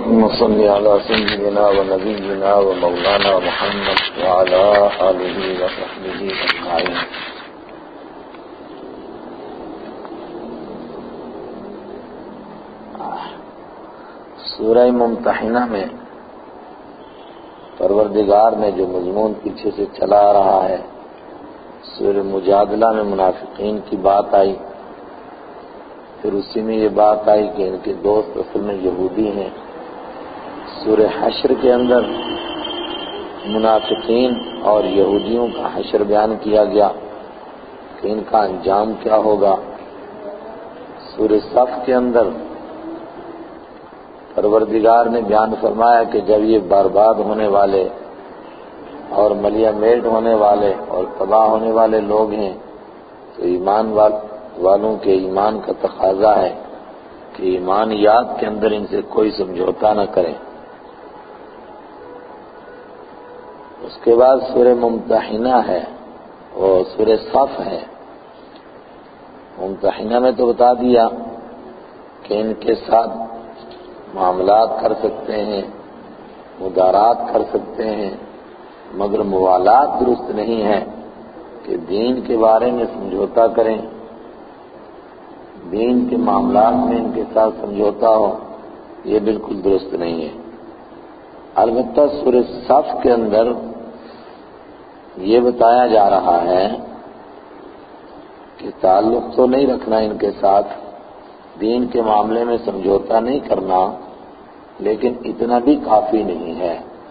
اللهم صل على سيدنا ونبينا ومولانا محمد وعلى آله وصحبه أجمعين. سورہ ممتحنہ میں پروردگار نے جو مضمون پیچھے سے چلا آ رہا ہے، سورہ مجادلہ میں منافقین کی بات آئی، پھر اسی میں یہ بات آئی کہ ان کے دوست اصل میں یہودی ہیں۔ سورہ حشر کے اندر منافقین اور یہودیوں کا حشر بیان کیا گیا کہ ان کا انجام کیا ہوگا۔ سورہ صف کے اندر پروردگار نے بیان فرمایا کہ جب یہ برباد ہونے والے اور ملیا میٹ ہونے والے اور تباہ ہونے والے لوگ ہیں تو ایمان والوں کے ایمان کا تقاضا ہے کہ ایمانیات کے اندر ان سے کوئی سمجھوتا نہ کریں۔ اس کے بعد سورہ ممتحنہ ہے، وہ سورہ صف ہے۔ ممتحنہ میں تو بتا دیا کہ ان کے ساتھ معاملات کر سکتے ہیں، مدارات کر سکتے ہیں، مگر موالات درست نہیں ہے کہ دین کے بارے میں سمجھوتا کریں، دین کے معاملات میں ان کے ساتھ سمجھوتا ہو، یہ بالکل درست نہیں ہے۔ البتہ سورہ صف کے اندر یہ بتایا جا رہا ہے کہ تعلق تو نہیں رکھنا ان کے ساتھ، دین کے معاملے میں سمجھوتا نہیں کرنا، لیکن اتنا بھی کافی نہیں ہے۔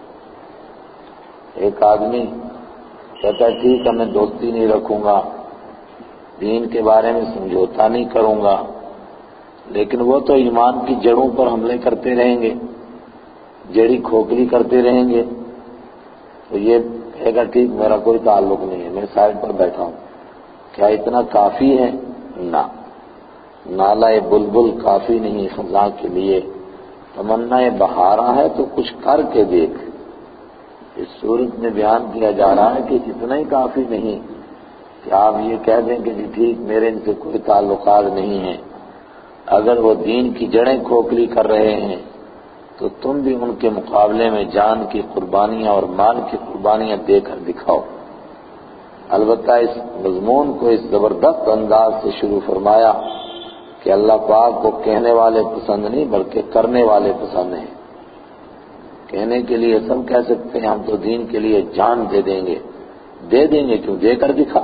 ایک آدمی کہتا ہے ٹھیک ہے میں دوستی نہیں رکھوں گا، دین کے بارے میں سمجھوتا نہیں کروں گا، لیکن وہ تو ایمان کی جڑوں پر حملے کرتے رہیں گے، جڑی کھوکھلی کرتے رہیں گے، تو یہ کہے گا ٹھیک میرا کوئی تعلق نہیں ہے، میں سائڈ پر بیٹھا ہوں۔ کیا اتنا کافی ہے؟ نہ، نالہ بلبل کافی نہیں خزاں کے لیے، تمنا بہارا ہے تو کچھ کر کے دیکھ۔ اس صورت میں بیان کیا جا رہا ہے کہ اتنا ہی کافی نہیں کہ آپ یہ کہہ دیں کہ جی ٹھیک میرے ان سے کوئی تعلقات نہیں ہیں۔ اگر وہ دین کی جڑیں کھوکھلی کر رہے ہیں تو تم بھی ان کے مقابلے میں جان کی قربانیاں اور مال کی قربانیاں دے کر دکھاؤ۔ البتہ اس مضمون کو اس زبردست انداز سے شروع فرمایا کہ اللہ پاک کو کہنے والے پسند نہیں بلکہ کرنے والے پسند ہیں۔ کہنے کے لیے سب کہہ سکتے ہیں ہم تو دین کے لیے جان دے دیں گے، دے دیں گے کیوں، دے کر دکھا۔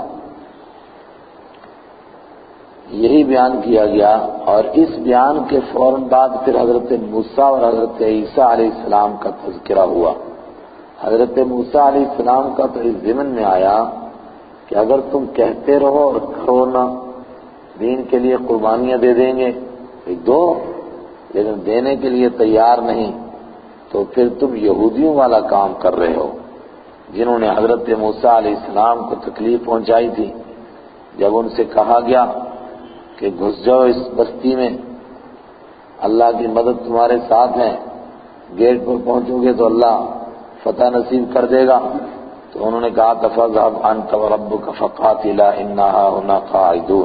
یہی بیان کیا گیا، اور اس بیان کے فوراً بعد پھر حضرت موسیٰ اور حضرت عیسیٰ علیہ السلام کا تذکرہ ہوا۔ حضرت موسیٰ علیہ السلام کا تو اس ضمن میں آیا کہ اگر تم کہتے رہو اور کرو نہ، دین کے لیے قربانیاں دے دیں گے دو، لیکن دینے کے لیے تیار نہیں، تو پھر تم یہودیوں والا کام کر رہے ہو، جنہوں نے حضرت موسیٰ علیہ السلام کو تکلیف پہنچائی تھی۔ جب ان سے کہا گیا کہ گھس جاؤ اس بستی میں، اللہ کی مدد تمہارے ساتھ ہے، گیٹ پر پہنچو گے تو اللہ فتح نصیب کر دے گا، تو انہوں نے کہا فَاذْهَبْ أَنْتَ وَرَبُّكَ فَقَاتِلَا إِنَّا هَاهُنَا قَاعِدُونَ۔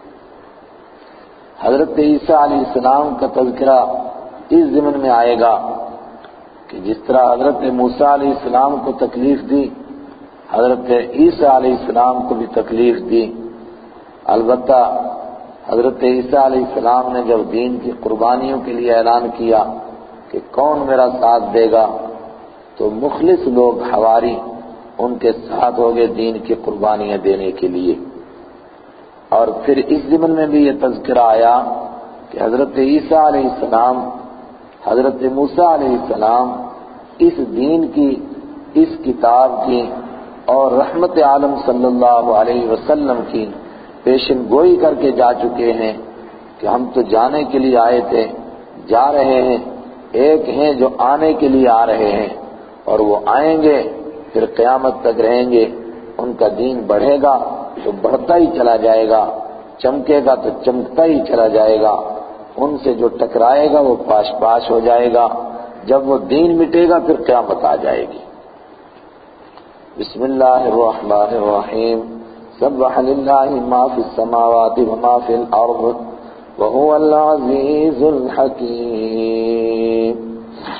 حضرت عیسیٰ علیہ السلام کا تذکرہ اس ضمن میں آئے گا کہ جس طرح حضرت موسیٰ علیہ السلام کو تکلیف دی، حضرت عیسیٰ علیہ السلام کو بھی تکلیف دی۔ البتہ حضرت عیسیٰ علیہ السلام نے جب دین کی قربانیوں کے لیے اعلان کیا کہ کون میرا ساتھ دے گا، تو مخلص لوگ حواری ان کے ساتھ ہو گئے دین کی قربانیاں دینے کے لیے۔ اور پھر اس ضمن میں بھی یہ تذکرہ آیا کہ حضرت عیسیٰ علیہ السلام، حضرت موسیٰ علیہ السلام اس دین کی، اس کتاب کی اور رحمت عالم صلی اللہ علیہ وسلم کی پیشن گوئی کر کے جا چکے ہیں کہ ہم تو جانے کے لیے آئے تھے، جا رہے ہیں، ایک ہیں جو آنے کے لیے آ رہے ہیں، اور وہ آئیں گے پھر قیامت تک رہیں گے، ان کا دین بڑھے گا تو بڑھتا ہی چلا جائے گا، چمکے گا تو چمکتا ہی چلا جائے گا، ان سے جو ٹکرائے گا وہ پاش پاش ہو جائے گا، جب وہ دین مٹے گا پھر قیامت آ جائے گی۔ بسم اللہ الرحمن الرحیم، سبح للہ ما فی السماوات وما فی الارض وهو العزیز الحکیم۔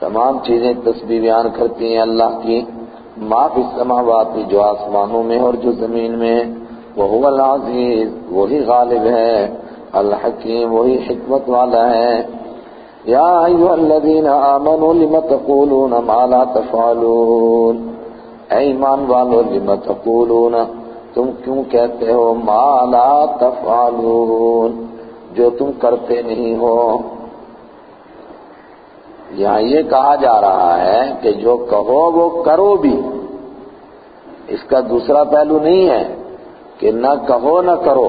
تمام چیزیں تسبیح بیان کرتی ہیں اللہ کی، ما فی السماوات جو آسمانوں میں اور جو زمین میں، وہو العزیز وہی غالب ہے، الحکیم وہی حکمت والا ہے۔ یا ایھا الذین آمنوا لم تقولون ما لا تفعلون، اے ایمان والو لم تقولون، تم کیوں کہتے ہو ما لا تفعلون، جو تم کرتے نہیں ہو۔ یہاں یہ کہا جا رہا ہے کہ جو کہو وہ کرو بھی، اس کا دوسرا پہلو نہیں ہے کہ نہ کہو نہ کرو،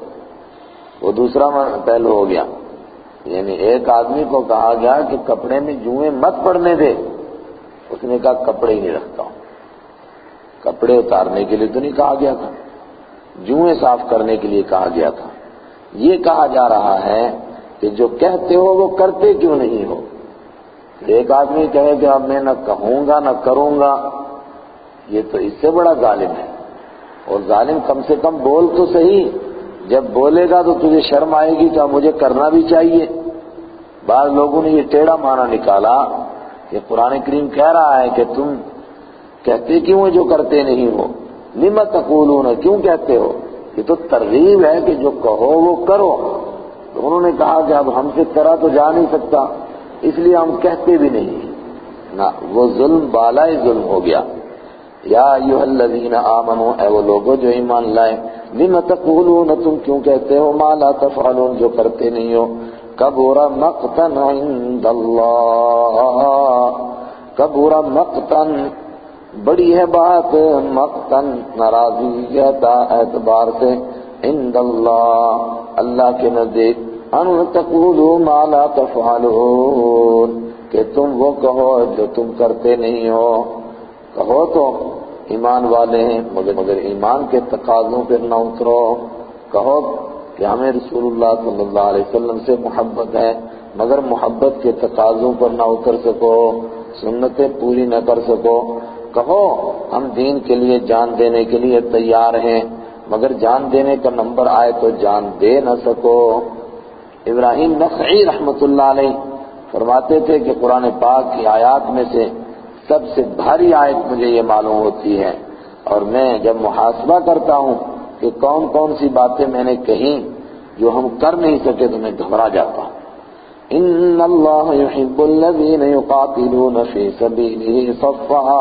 وہ دوسرا پہلو ہو گیا۔ یعنی ایک آدمی کو کہا گیا کہ کپڑے میں جوئیں مت پڑنے دے، اس نے کہا کپڑے ہی نہیں رکھتا ہوں۔ کپڑے اتارنے کے لیے تو نہیں کہا گیا تھا، جوئیں صاف کرنے کے لیے کہا گیا تھا۔ یہ کہا جا رہا ہے کہ جو کہتے ہو وہ کرتے کیوں نہیں ہو۔ ایک آدمی کہے کہ اب میں نہ کہوں گا نہ کروں گا، یہ تو اس سے بڑا ظالم ہے۔ اور ظالم کم سے کم بول تو صحیح، جب بولے گا تو تجھے شرم آئے گی کہ مجھے کرنا بھی چاہیے۔ بعض لوگوں نے یہ ٹیڑھا معنی نکالا کہ قرآن کریم کہہ رہا ہے کہ تم کہتے کیوں ہو جو کرتے نہیں ہو، لم تقولون کیوں کہتے ہو، یہ تو ترغیب ہے کہ جو کہو وہ کرو۔ تو انہوں نے کہا کہ اب ہم سے کرا تو جا نہیں سکتا، اس لیے ہم کہتے بھی نہیں نہ، وہ ظلم بالائے ظلم ہو گیا۔ یا ایھا الذین آمنوا، اے وہ لوگوں جو ایمان لائے، لم تقولون تم کیوں کہتے ہو ما لا تفعلون جو کرتے نہیں ہو، کبر مقتا عند اللہ، کبر مقتا بڑی ہے بات، مقتن ناراضیت اعتبار سے، عند اللہ اللہ کے نزدیک، ان تقولوا ما لا تفعلون کہ تم وہ کہو جو تم کرتے نہیں ہو۔ کہو تو ایمان والے ہیں مگر ایمان کے تقاضوں پر نہ اترو۔ کہو کہ ہمیں رسول اللہ صلی اللہ علیہ وسلم سے محبت ہے، مگر محبت کے تقاضوں پر نہ اتر سکو، سنتیں پوری نہ کر سکو۔ کہو ہم دین کے لیے جان دینے کے لیے تیار ہیں، مگر جان دینے کا نمبر آئے تو جان دے نہ سکو۔ ابراہیم نخعی رحمۃ اللہ علیہ فرماتے تھے کہ قرآن پاک کی آیات میں سے سب سے بھاری آیت مجھے یہ معلوم ہوتی ہے، اور میں جب محاسبہ کرتا ہوں کہ کون کون سی باتیں میں نے کہیں جو ہم کر نہیں سکے تو میں گھبرا جاتا ہوں۔ ان اللہ یحب الذین یقاتلون فی سبیلہ صفا،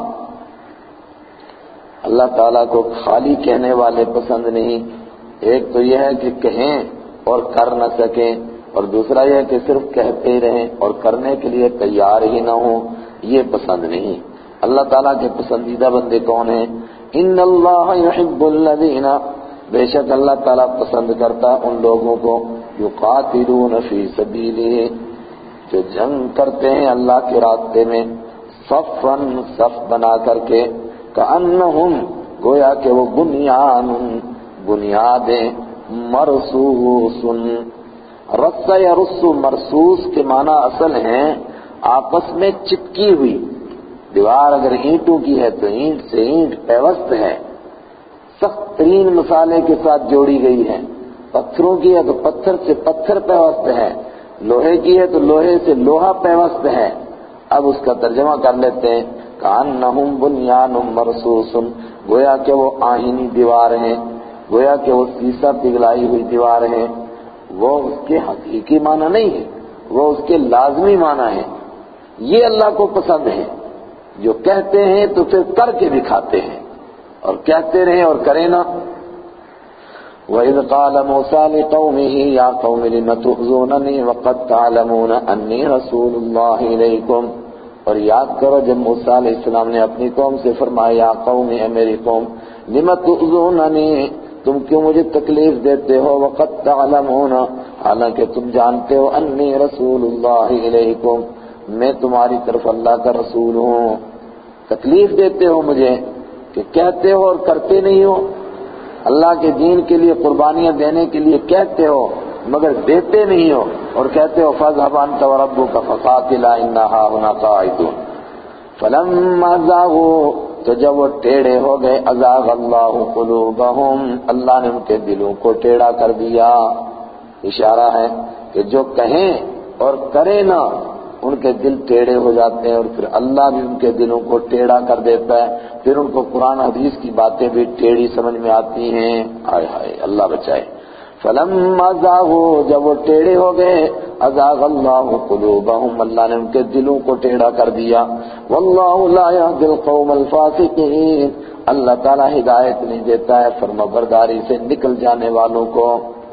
اللہ تعالیٰ کو خالی کہنے والے پسند نہیں۔ ایک تو یہ ہے کہ کہیں اور کر نہ سکیں، اور دوسرا یہ ہے کہ صرف کہتے ہی رہیں اور کرنے کے لیے تیار ہی نہ ہوں، یہ پسند نہیں۔ اللہ تعالیٰ کے پسندیدہ بندے کون ہیں؟ ان اللہ یحب الذین، بے شک اللہ تعالیٰ پسند کرتا ان لوگوں کو، یقاتلون فی سبیلہ جو جنگ کرتے ہیں اللہ کے راستے میں، صفاً صف بنا کر کے، کأنہم گویا کہ وہ بنیان بنیادیں، مرصوص، رص یا رص مرصوص کے معنی اصل ہیں آپس میں چپکی ہوئی۔ دیوار اگر اینٹوں کی ہے تو اینٹ سے اینٹ پیوست ہے، سخت ترین مسالے کے ساتھ جوڑی گئی ہے۔ پتھروں کی ہے تو پتھر سے پتھر پیوست ہے، لوہے کی ہے تو لوہے سے لوہا پیوست ہے۔ اب اس کا ترجمہ کر لیتے ہیں، کأنہم بنیان مرصوص، گویا کہ وہ آہنی دیوار ہیں، گویا کہ وہ سیسا پگھلائی ہوئی دیوار ہیں۔ وہ اس کے حقیقی معنی نہیں ہے، وہ اس کے لازمی معنی ہے۔ یہ اللہ کو پسند ہے، جو کہتے ہیں تو پھر کر کے دکھاتے ہیں، اور کہتے رہیں اور کریں نہ۔ وَإِذْ قَالَ مُوسَىٰ لِقَوْمِهِ يَا قَوْمِ لِمَ تُؤْذُونَنِي وَقَدْ تَعْلَمُونَ أَنِّي رَسُولُ اللَّهِ إِلَيْكُمْ، اور یاد کرو جب موسیٰ علیہ السلام نے اپنی قوم سے فرمایا، یا قوم، اے میری قوم، لِمَ تُؤْذُونَنِي، تم کیوں مجھے تکلیف دیتے ہو، وَقَدْ تَعْلَمُونَ، حالانکہ تم جانتے ہو، أَنِّي رَسُولُ اللَّهِ إِلَيْكُمْ، میں تمہاری طرف اللہ کا رسول ہوں۔ تکلیف دیتے ہو مجھے کہ کہتے ہو اور کرتے نہیں ہو، اللہ کے دین کے لیے قربانیاں دینے کے لیے کہتے ہو مگر دیتے نہیں ہو، اور کہتے ہو فَاذْهَبْ أَنْتَ وَرَبُّكَ فَقَاتِلَا إِنَّا هَاهُنَا قَاعِدُونَ۔ فَلَمَّا زَاغُوا، تو جب وہ ٹیڑھے ہو گئے، أَزَاغَ اللَّهُ قُلُوبَهُمْ، اللہ نے ان کے دلوں کو ٹیڑھا کر دیا۔ اشارہ ہے کہ جو کہیں اور کرے نہ، ان کے دل ٹیڑھے ہو جاتے ہیں اور پھر اللہ بھی ان کے دلوں کو ٹیڑھا کر دیتا ہے، پھر ان کو قرآن حدیث کی باتیں بھی ٹیڑھی سمجھ میں آتی ہیں۔ ہائے ہائے، اللہ بچائے۔ فلما زاغوا، جب وہ ٹیڑھے ہو گئے، ازاغ اللہ قلوبہم، اللہ نے ان کے دلوں کو ٹیڑھا کر دیا۔ واللہ لا یہدی القوم الفاسقین، اللہ تعالیٰ ہدایت نہیں دیتا ہے فرمانبرداری سے نکل جانے والوں کو۔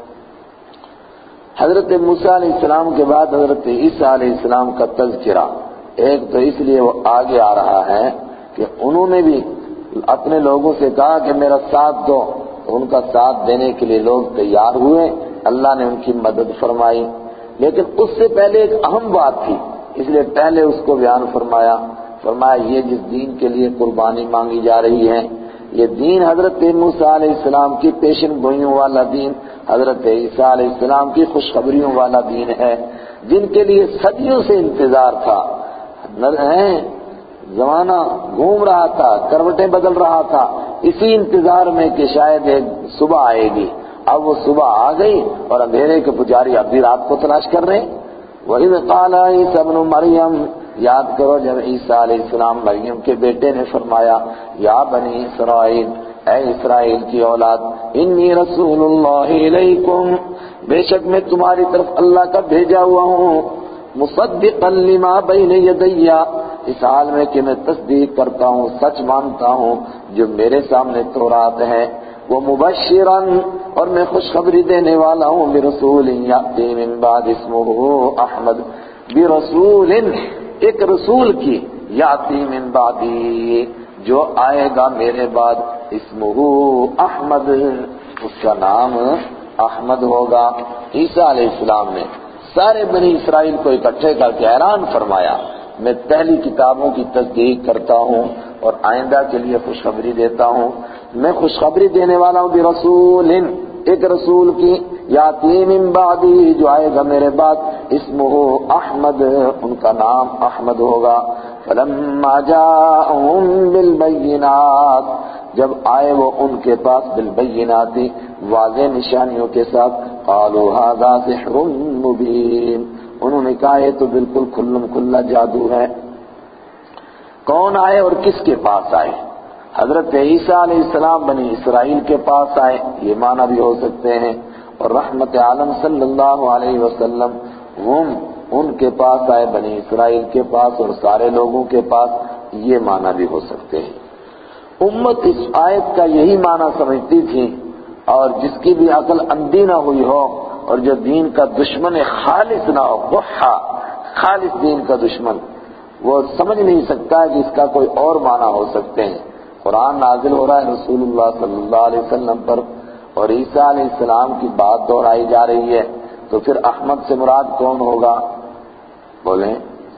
حضرت موسیٰ علیہ السلام کے بعد حضرت عیسیٰ علیہ السلام کا تذکرہ، ایک تو اس لیے وہ آگے آ رہا ہے کہ انہوں نے بھی اپنے لوگوں سے کہا کہ میرا ساتھ دو، تو ان کا ساتھ دینے کے لیے لوگ تیار ہوئے، اللہ نے ان کی مدد فرمائی۔ لیکن اس سے پہلے ایک اہم بات تھی، اس لیے پہلے اس کو بیان فرمایا یہ جس دین کے لیے قربانی مانگی جا رہی ہے، یہ دین حضرت موسیٰ علیہ السلام کی پیشن گوئیوں والا دین، حضرت عیسیٰ علیہ السلام کی خوشخبریوں والا دین ہے، جن کے لیے صدیوں سے انتظار تھا۔ زمانہ گھوم رہا تھا، کروٹیں بدل رہا تھا، اسی انتظار میں کہ شاید ایک صبح آئے گی۔ اب وہ صبح آ گئی اور اندھیرے کے پجاری اب بھی رات کو تلاش کر رہے ہیں۔ وَإِذْ قَالَ عِيسَى ابْنُ مَرْيَمَ، یاد کرو جب عیسیٰ علیہ السلام مریم کے بیٹے نے فرمایا، یا بنی اسرائیل، اے اسرائیل کی اولاد، انی رسول اللہ الیکم، بے شک میں تمہاری طرف اللہ کا بھیجا ہوا ہوں، مصدقا لما بین یدی، اس حال میں کہ میں تصدیق کرتا ہوں، سچ مانتا ہوں جو میرے سامنے تورات ہے، وہ مبشرا، اور میں خوشخبری دینے والا ہوں، برسول یأتی من بعد اسمہ احمد، برسول، ایک رسول کی، یأتی من بعدی، جو آئے گا میرے بعد، اسمہ احمد، اس کا نام احمد ہوگا۔ عیسیٰ علیہ السلام نے سارے بنی اسرائیل کو اکٹھے کر کے اعلان فرمایا، میں پہلی کتابوں کی تصدیق کرتا ہوں اور آئندہ کے لیے خوشخبری دیتا ہوں، میں خوشخبری دینے والا ہوں برسول، ایک رسول کی، یاتی من بعدی، جو آئے گا میرے بعد، اسمہ احمد، ان کا نام احمد ہوگا۔ فلما جاءهم بالبینات، جب آئے وہ ان کے پاس، بالبینات، واضح نشانیوں کے ساتھ، قالوا هذا سحر مبین، انہوں نے کہا یہ تو بالکل کھلم کھلا جادو ہے۔ کون آئے اور کس کے پاس آئے؟ حضرت عیسیٰ علیہ السلام بنی اسرائیل کے پاس آئے، یہ معنی بھی ہو سکتے ہیں، اور رحمت عالم صلی اللہ علیہ وسلم ان کے پاس آئے، بنی اسرائیل کے پاس اور سارے لوگوں کے پاس، یہ معنی بھی ہو سکتے ہیں۔ امت اس آیت کا یہی معنی سمجھتی تھی، اور جس کی بھی عقل اندھی نہ ہوئی ہو اور جو دین کا دشمن خالص نہ ہو، وحا خالص دین کا دشمن، وہ سمجھ نہیں سکتا کہ اس کا کوئی اور معنی ہو سکتے ہیں۔ قرآن نازل ہو رہا ہے رسول اللہ صلی اللہ علیہ وسلم پر، اور عیسیٰ علیہ السلام کی بات دہرائی جا رہی ہے، تو پھر احمد سے مراد کون ہوگا؟ بولیں،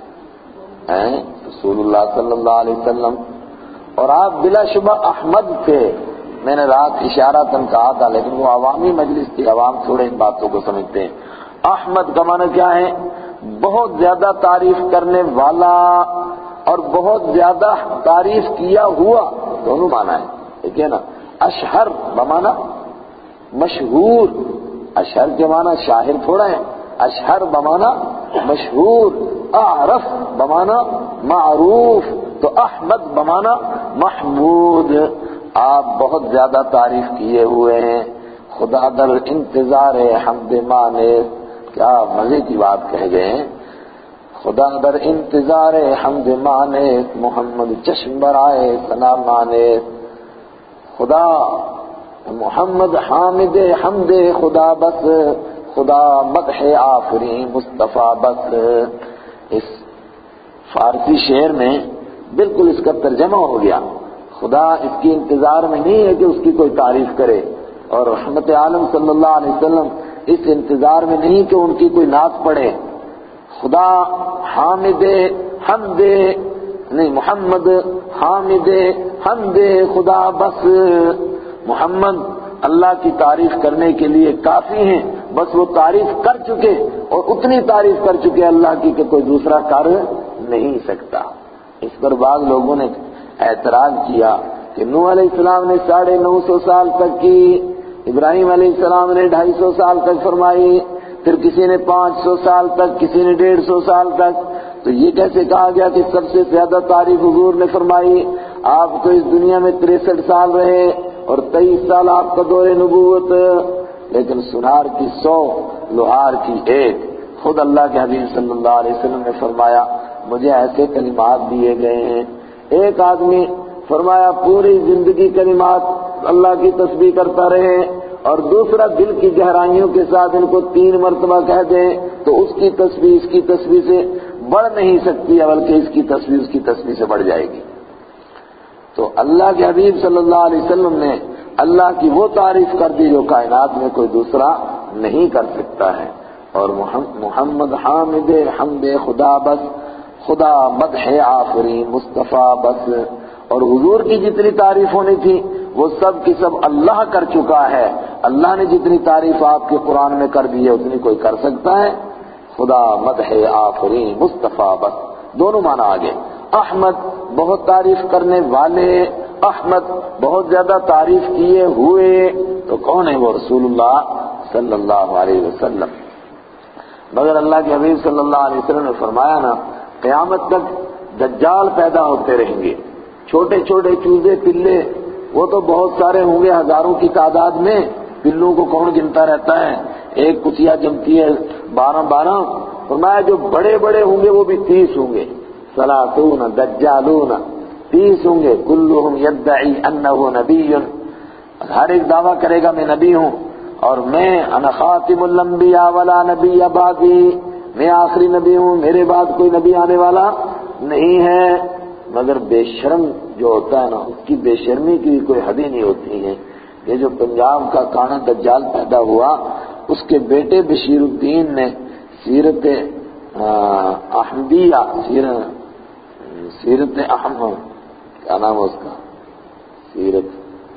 رسول اللہ صلی اللہ علیہ وسلم، اور آپ بلا شبہ احمد تھے۔ میں نے رات اشارتاً کہا تھا، لیکن وہ عوامی مجلس تھی، عوام تھوڑے ان باتوں کو سمجھتے ہیں۔ احمد کا معنی کیا ہے؟ بہت زیادہ تعریف کرنے والا اور بہت زیادہ تعریف کیا ہوا، دونوں معنی ہے، ٹھیک ہے نا۔ اشہر بمعنی مشہور، اشہر کے معنی شاہر تھوڑا ہے، اشہر بمعنی مشہور، اعرف بمعنی معروف، تو احمد بمعنی محمود، آپ بہت زیادہ تعریف کیے ہوئے ہیں، خدا در انتظار حمد مانے، کیا مزے کی بات کہہ گئے ہیں، خدا در انتظار حمد مانے، محمد چشم برائے ثنا مانے، خدا محمد حامد حمد خدا بس، خدا مدح آفری مصطفیٰ بس۔ اس فارسی شعر میں بالکل اس کا ترجمہ ہو گیا، خدا اس کی انتظار میں نہیں ہے کہ اس کی کوئی تعریف کرے، اور رحمت عالم صلی اللہ علیہ وسلم اس انتظار میں نہیں کہ ان کی کوئی نعت پڑھے۔ خدا حامد حمد نہیں، محمد حامد حمد خدا بس، محمد اللہ کی تعریف کرنے کے لیے کافی ہیں، بس وہ تعریف کر چکے اور اتنی تعریف کر چکے اللہ کی کہ کوئی دوسرا کر نہیں سکتا۔ اس پر بعض لوگوں نے اعتراض کیا کہ نوح علیہ السلام نے 950 سال تک کی، ابراہیم علیہ السلام نے 250 سال تک فرمائی، پھر کسی نے 500 سال تک، کسی نے 150 سال تک، تو یہ کیسے کہا گیا کہ سب سے زیادہ تعریف حضور نے فرمائی؟ آپ تو اس دنیا میں 63 سال رہے اور 23 سال آپ کا دور نبوت، لیکن سنار کی 100 لوہار کی 1۔ خود اللہ کے حبیب صلی اللہ علیہ وسلم نے فرمایا مجھے ایسے کلمات دیے گئے ہیں، ایک آدمی فرمایا پوری زندگی کلمات اللہ کی تسبیح کرتا رہے اور دوسرا دل کی گہرائیوں کے ساتھ ان کو 3 مرتبہ کہہ دیں تو اس کی تسبیح اس کی تسبیح سے بڑھ نہیں سکتی ہے، بلکہ اس کی تسبیح اس کی تسبیح سے بڑھ جائے گی۔ تو اللہ کے حبیب صلی اللہ علیہ وسلم نے اللہ کی وہ تعریف کر دی جو کائنات میں کوئی دوسرا نہیں کر سکتا ہے۔ اور محمد حامد حمد خدا بس، خدا مدح آفرین مصطفیٰ بس، اور حضور کی جتنی تعریف ہونی تھی وہ سب کی سب اللہ کر چکا ہے۔ اللہ نے جتنی تعریف آپ کے قرآن میں کر دی ہے اتنی کوئی کر سکتا ہے؟ خدا مدح آفرین مصطفیٰ بس، دونوں معنی آگے۔ احمد بہت تعریف کرنے والے، احمد بہت زیادہ تعریف کیے ہوئے، تو کون ہے وہ؟ رسول اللہ صلی اللہ علیہ وسلم۔ مگر اللہ کے حبیب صلی اللہ علیہ وسلم نے فرمایا نا قیامت تک دجال پیدا ہوتے رہیں گے، چھوٹے چھوٹے چوزے پلے، وہ تو بہت سارے ہوں گے ہزاروں کی تعداد میں، پلوں کو کون گنتا رہتا ہے، ایک کچیا جمتی ہے 12 فرمایا جو بڑے بڑے ہوں گے وہ بھی 30 ہوں گے، 30 دجالون، 30 ہوں گے، کلہم یدعی انہ نبی، ہر ایک دعویٰ کرے گا میں نبی ہوں اور میں انا خاتم الانبیاء ولا نبی بعدی، میں آخری نبی ہوں، میرے بعد کوئی نبی آنے والا نہیں ہے۔ مگر بے شرم جو ہوتا ہے نا اس کی بے شرمی کی کوئی حد ہی نہیں ہوتی ہے۔ یہ جو پنجاب کا کانا دجال پیدا ہوا اس کے بیٹے بشیر الدین نے سیرت احمدیہ، سیرت احمد، کیا نام ہے اس کا، سیرت،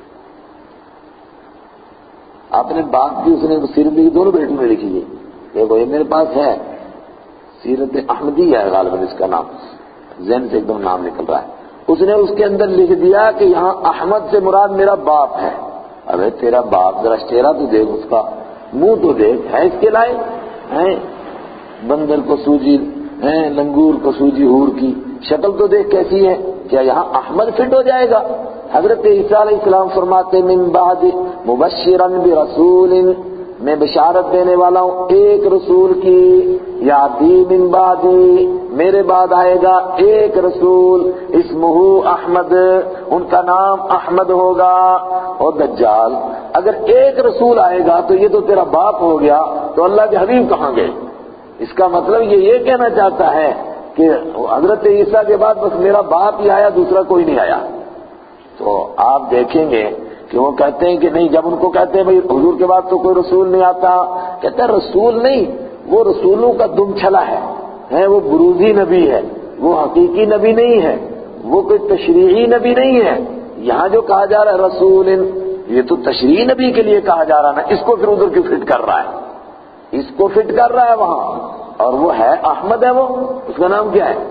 آپ نے بات کی، اس نے سیرت لکھی، دونوں بیٹوں نے لکھی ہے، دیکھو یہ میرے پاس ہے، سیرت احمدیہ ہے غالباً اس کا نام، ذہن سے ایک دم نام نکل رہا ہے۔ اس نے اس کے اندر لکھ دیا کہ یہاں احمد سے مراد میرا باپ ہے۔ ارے تیرا باپ، ذرا چہرہ تو دیکھ، اس کا منہ تو دیکھ، ہے اس کے لائق ہیں؟ بندر کو سوجی ہیں، لنگور کو سوجی ہور کی شکل تو دیکھ کیسی ہے، کیا یہاں احمد فٹ ہو جائے گا؟ حضرت عیسیٰ علیہ السلام فرماتے من بعد مبشرا برسول، میں بشارت دینے والا ہوں ایک رسول کی، یاتی من بعدی، میرے بعد آئے گا ایک رسول، اسمہ احمد، ان کا نام احمد ہوگا۔ اور دجال اگر ایک رسول آئے گا تو یہ تو تیرا باپ ہو گیا، تو اللہ کے حبیب کہاں گئے؟ اس کا مطلب یہ کہنا چاہتا ہے کہ حضرت عیسیٰ کے بعد بس میرا باپ ہی آیا، دوسرا کوئی نہیں آیا۔ تو آپ دیکھیں گے کہ وہ کہتے ہیں کہ نہیں، جب ان کو کہتے ہیں بھئی حضور کے بعد تو کوئی رسول نہیں آتا، کہتے ہیں رسول نہیں، وہ رسولوں کا دم چھلا ہے، وہ بروزی نبی ہے، وہ حقیقی نبی نہیں ہے، وہ کوئی تشریعی نبی نہیں ہے۔ یہاں جو کہا جا رہا ہے رسول، یہ تو تشریعی نبی کے لیے کہا جا رہا ہے نا، اس کو پھر ادھر کیوں فٹ کر رہا ہے؟ اس کو فٹ کر رہا ہے وہاں، اور وہ ہے احمد ہے، وہ اس کا نام کیا ہے؟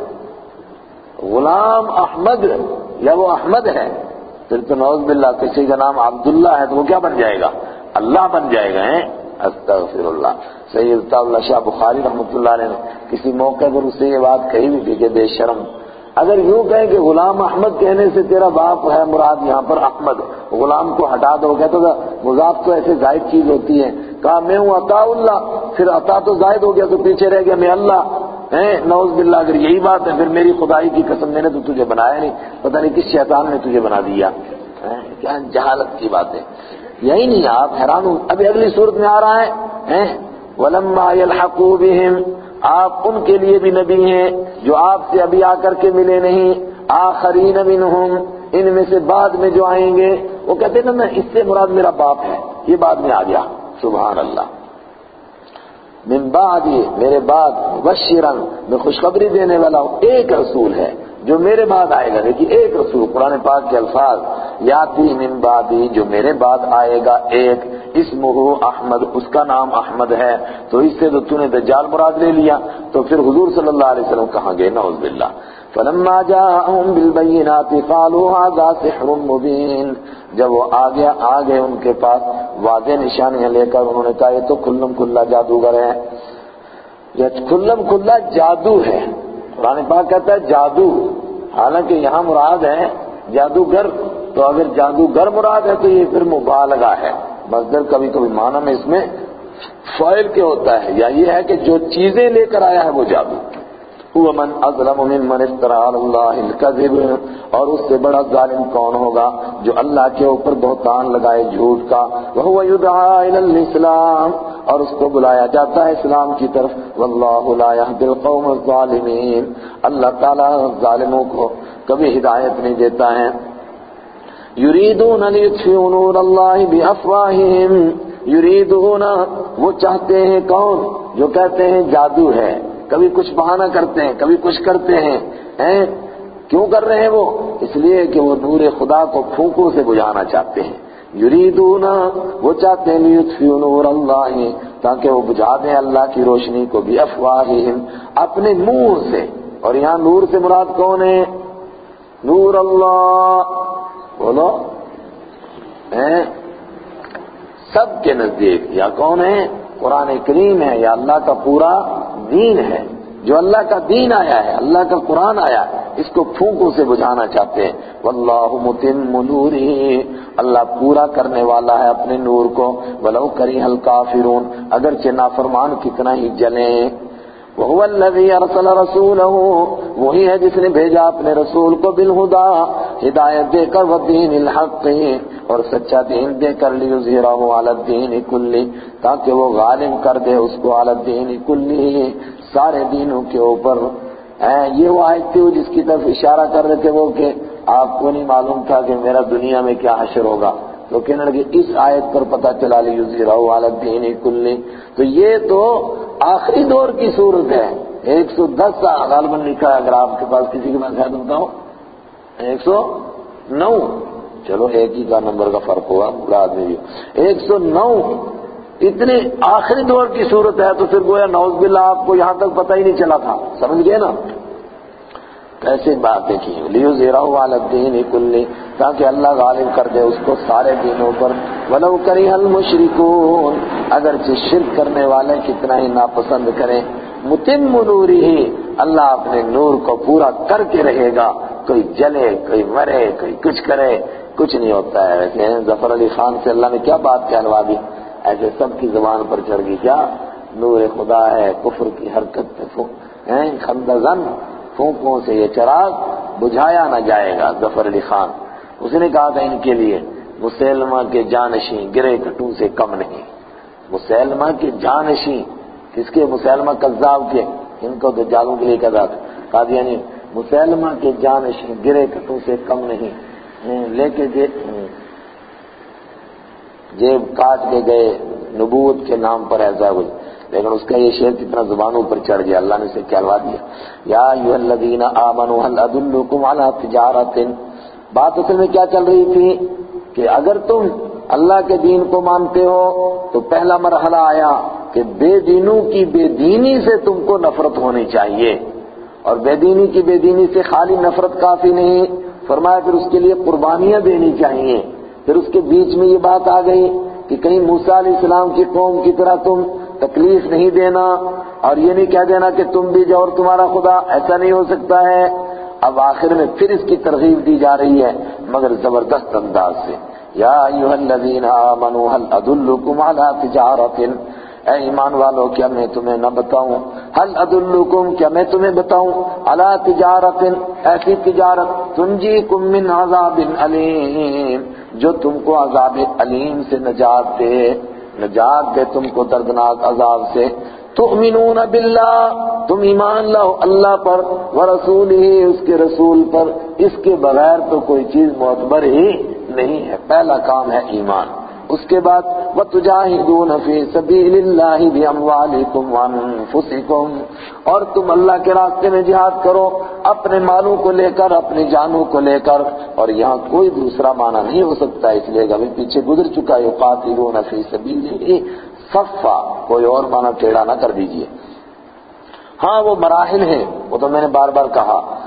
غلام احمد، یا وہ احمد ہے؟ پھر تو نعوذ باللہ کسی کا نام عبداللہ ہے تو وہ کیا بن جائے گا؟ اللہ بن جائے گا۔ استغفر اللہ۔ سید اللہ شاہ بخاری رحمۃ اللہ علیہ نے کسی موقع پر اسے یہ بات کہی بھی تھی کہ بے شرم، اگر یوں کہیں کہ غلام احمد کہنے سے تیرا باپ ہے مراد یہاں پر احمد، غلام کو ہٹا دو، کہتا تھا مضاف تو ایسے زائد چیز ہوتی ہے، کہا میں ہوں عطا اللہ، پھر عطا تو زائد ہو گیا تو پیچھے رہ گیا میں اللہ، نعوذ باللہ۔ اگر یہی بات ہے پھر میری خدائی کی قسم، میں نے تو تجھے بنایا نہیں، پتہ نہیں کس شیطان نے تجھے بنا دیا۔ کیا جہالت کی بات ہے، یہی نہیں، آپ حیران ہوں۔ ابھی اگلی صورت میں آ رہا ہے وَلَمَّا يَلْحَقُوا بِهِمْ، آپ ان کے لیے بھی نبی ہیں جو آپ سے ابھی آ کر کے ملے نہیں، آخرین منہم، ان میں سے بعد میں جو آئیں گے، وہ کہتے ہیں نا اس سے مراد میرا باپ ہے، یہ بعد میں آ گیا، سبحان اللہ۔ من بعد، میرے بعد، مبشراً، میں خوشخبری دینے والا ہوں، ایک رسول ہے جو میرے بعد آئے گا، دیکھیے ایک رسول، قرآن پاک کے الفاظ، یاتی من بعدی، جو میرے بعد آئے گا ایک، اسمہ احمد، اس کا نام احمد ہے، تو اس سے تو نے دجال مراد لے لیا، تو پھر حضور صلی اللہ علیہ وسلم کہاں گئے؟ نعوذ باللہ۔ فلما جاءهم بالبينات قالوا هذا سحر مبين، جب وہ آ گئے ان کے پاس واضح نشانیاں لے کر، انہوں نے کہا یہ تو کھلم کھلا جادوگر ہے، یہ کھلم کھلا جادو ہے۔ قرآن پاک کہتا ہے جادو، حالانکہ یہاں مراد ہے جادوگر، تو اگر جادوگر مراد ہے تو یہ پھر مبالغہ ہے، مصدر کبھی کبھی معنی میں اس میں فاعل کے ہوتا ہے، یا یہ ہے کہ جو چیزیں لے کر آیا ہے وہ جادو۔ هو من اظلم ممن افترى على الله الكذب، اور اس سے بڑا ظالم کون ہوگا جو اللہ کے اوپر بہتان لگائے جھوٹ کا۔ وهو يدعى الى الاسلام، اور اس کو بلایا جاتا ہے اسلام کی طرف۔ واللہ لا يهدي القوم الظالمین، اللہ تعالیٰ ظالموں کو کبھی ہدایت نہیں دیتا ہے۔ یریدون لیطفئوا نور اللہ بافواہہم، یریدون وہ چاہتے ہیں، کون؟ جو کہتے ہیں جادو ہے، کبھی کچھ بہانہ کرتے ہیں، کبھی کچھ کرتے ہیں، کیوں کر رہے ہیں وہ؟ اس لیے کہ وہ نور خدا کو پھونکوں سے بجھانا چاہتے ہیں۔ یریدون وہ چاہتے ہیں لیطفئوا نور اللہ، تاکہ وہ بجھا دیں اللہ کی روشنی کو، بافواہہم اپنے منہ سے۔ اور یہاں نور سے مراد کون ہے؟ نور اللہ، بولو، سب کے نزدیک یا کون ہے؟ قرآن کریم ہے، یا اللہ کا پورا دین ہے، جو اللہ کا دین آیا ہے، اللہ کا قرآن آیا ہے، اس کو پھونکوں سے بجھانا چاہتے ہیں۔ واللہ متم نورہ، اللہ پورا کرنے والا ہے اپنے نور کو، ولو کرہ الکافرون، اگرچہ نافرمان کتنا ہی جلیں۔ وَهُوَ الَّذِي أَرْسَلَ رَسُولَهُ، وہی ہے جس نے بھیجا اپنے رسول کو بالہدا، ہدایت دے کر، وَالدِّينِ الْحَقِّ اور سچا دین دے کر، لِيُظْهِرَهُ عَلَى الدِّينِ كُلِّهِ تاکہ وہ غالب کر دے اس کو، عَلَى الدِّينِ كُلِّهِ سارے دینوں کے اوپر۔ یہ وہ آیت تھی جس کی طرف اشارہ کر رہے تھے وہ کہ آپ کو نہیں معلوم تھا کہ میرا دنیا میں کیا حشر ہوگا، تو کہنے لگے اس آیت پر پتہ چلا لِيُظْهِرَهُ عَلَى الدِّينِ كُلِّهِ، تو یہ تو آخری دور کی صورت ہے۔ 110 غالباً لکھا ہے، اگر آپ کے پاس کسی کے پاس ہے تو بتاؤ۔ 109، چلو ایک ہی کا نمبر کا فرق ہوا، برا آدمی بھی۔ 109 اتنی آخری دور کی صورت ہے، تو پھر گویا نعوذ باللہ آپ کو یہاں تک پتہ ہی نہیں چلا تھا، سمجھ گئے نا؟ کیسے باتیں کی، لیظہرہ علی الدین کلہ تاکہ اللہ غالب کر دے اس کو سارے دینوں پر، ولو کرہ المشرکون اگرچہ شرک کرنے والے کتنا ہی ناپسند کریں، متم نورہ اللہ اپنے نور کو پورا کر کے رہے گا، کوئی جلے کوئی مرے کوئی کچھ کرے کچھ نہیں ہوتا ہے۔ ویسے ظفر علی خان سے اللہ نے کیا بات کہلوا دی، ایسے سب کی زبان پر چڑھ گئی، کیا نور خدا ہے، کفر کی حرکت ہے، خندزن پھونکوں سے یہ چراغ بجھایا نہ جائے گا۔ ظفر علی خان اس نے کہا تھا ان کے لیے، مسلمہ کے جانشین گرے کٹو سے کم نہیں۔ مسلمہ کے جانشین کس کے؟ مسلمہ کذاب کے، ان کو دجالوں کے لیے کہا تھا قادیانی، مسلمہ کے جانشین گرے کٹو سے کم نہیں، لے کے جیب کاٹ کے گئے نبوت کے نام پر ایسا ہوئی، لیکن اس کا یہ شعر کتنا زبانوں پر چڑھ گیا، اللہ نے اسے کہلوا دیا۔ یا ایھا الذین آمنوا هل ادلکم علی تجارۃ، بات اصل میں کیا چل رہی تھی کہ اگر تم اللہ کے دین کو مانتے ہو تو پہلا مرحلہ آیا کہ بے دینوں کی بے دینی سے تم کو نفرت ہونی چاہیے، اور بے دینی کی بے دینی سے خالی نفرت کافی نہیں، فرمایا پھر اس کے لیے قربانیاں دینی چاہیے۔ پھر اس کے بیچ میں یہ بات آ گئی کہ کہیں موسیٰ علیہ السلام کی قوم کی طرح تم تکلیف نہیں دینا، اور یہ نہیں کہہ دینا کہ تم بھی جاؤ اور تمہارا خدا، ایسا نہیں ہو سکتا ہے۔ اب آخر میں پھر اس کی ترغیب دی جا رہی ہے، مگر زبردست انداز سے۔ یا ایھا الذین آمنوا هل ادلکم علی تجارۃ، اے ایمان والو کیا میں تمہیں نہ بتاؤں، هل ادلکم کیا میں تمہیں بتاؤں، علی تجارۃ ایسی تجارت، تنجیکم من عذاب علیم جو تم کو عذاب علیم سے نجات دے تم کو دردناک عذاب سے۔ تؤمنون باللہ تم ایمان لاؤ اللہ پر، ورسولہ اس کے رسول پر، اس کے بغیر تو کوئی چیز معتبر ہی نہیں ہے، پہلا کام ہے ایمان۔ اس کے بعد وَتُجَاهِدُونَ فِي سَبِيلِ اللَّهِ بِأَمْوَالِكُمْ وَأَنفُسِكُمْ، اور تم اللہ کے راستے میں جہاد کرو اپنے مالوں کو لے کر، اپنی جانوں کو لے کر، اور یہاں کوئی دوسرا معنی نہیں ہو سکتا، اس لیے ابھی پیچھے گزر چکا ہے يُقَاتِلُونَ فِي سَبِيلِهِ صَفًّا، کوئی اور معنی ٹیڑھا نہ کر دیجئے۔ ہاں وہ مراحل ہیں، وہ تو میں نے بار بار کہا کہ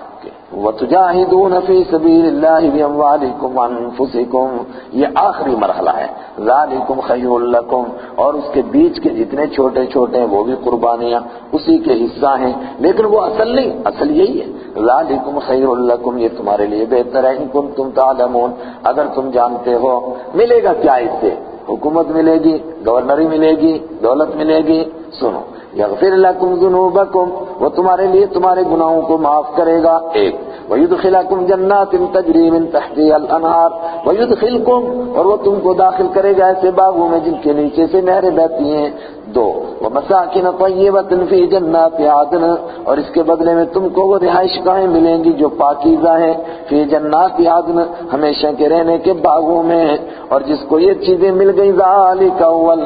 وَتُجَاهِدُونَ فِي سَبِيلِ اللَّهِ بِأَمْوَالِكُمْ وَأَنفُسِكُمْ، یہ آخری مرحلہ ہے. ذَلِكُمْ خَيْرٌ لَكُمْ، اور اس کے بیچ کے جتنے چھوٹے چھوٹے ہیں وہ بھی قربانیاں اسی کے حصہ ہیں، لیکن وہ اصل نہیں، اصل یہی ہے. ذَلِكُمْ خَيْرٌ لَكُمْ، یہ تمہارے لیے بہتر ہے. إِن كُنتُمْ تَعْلَمُونَ، اگر تم جانتے ہو. ملے گا کیا اس سے؟ حکومت ملے گی، گورنری ملے گی، دولت ملے گی. سنو، یغفر لکم ذنوبکم، وہ تمہارے لیے تمہارے گناہوں کو معاف کرے گا. ایک، وَيُدْخِلَكُمْ جَنَّاتٍ تَجْرِي مِن تَحْتِهَا الْأَنْهَارُ، وَيُدْخِلْكُمْ، اور وہ تم کو داخل کرے گا ایسے باغوں میں جن کے نیچے سے نہریں بہتی ہیں. دو، وَمَسَاكِنَ طَيِّبَةٍ فِي جَنَّاتِ عَدْنٍ، اور اس کے بدلے میں تم کو وہ رہائش گاہیں ملیں گی جو پاکیزہ ہیں. فی جنات عدن، ہمیشہ کے رہنے کے باغوں میں. اور جس کو یہ چیزیں مل گئی، ذَلِكَ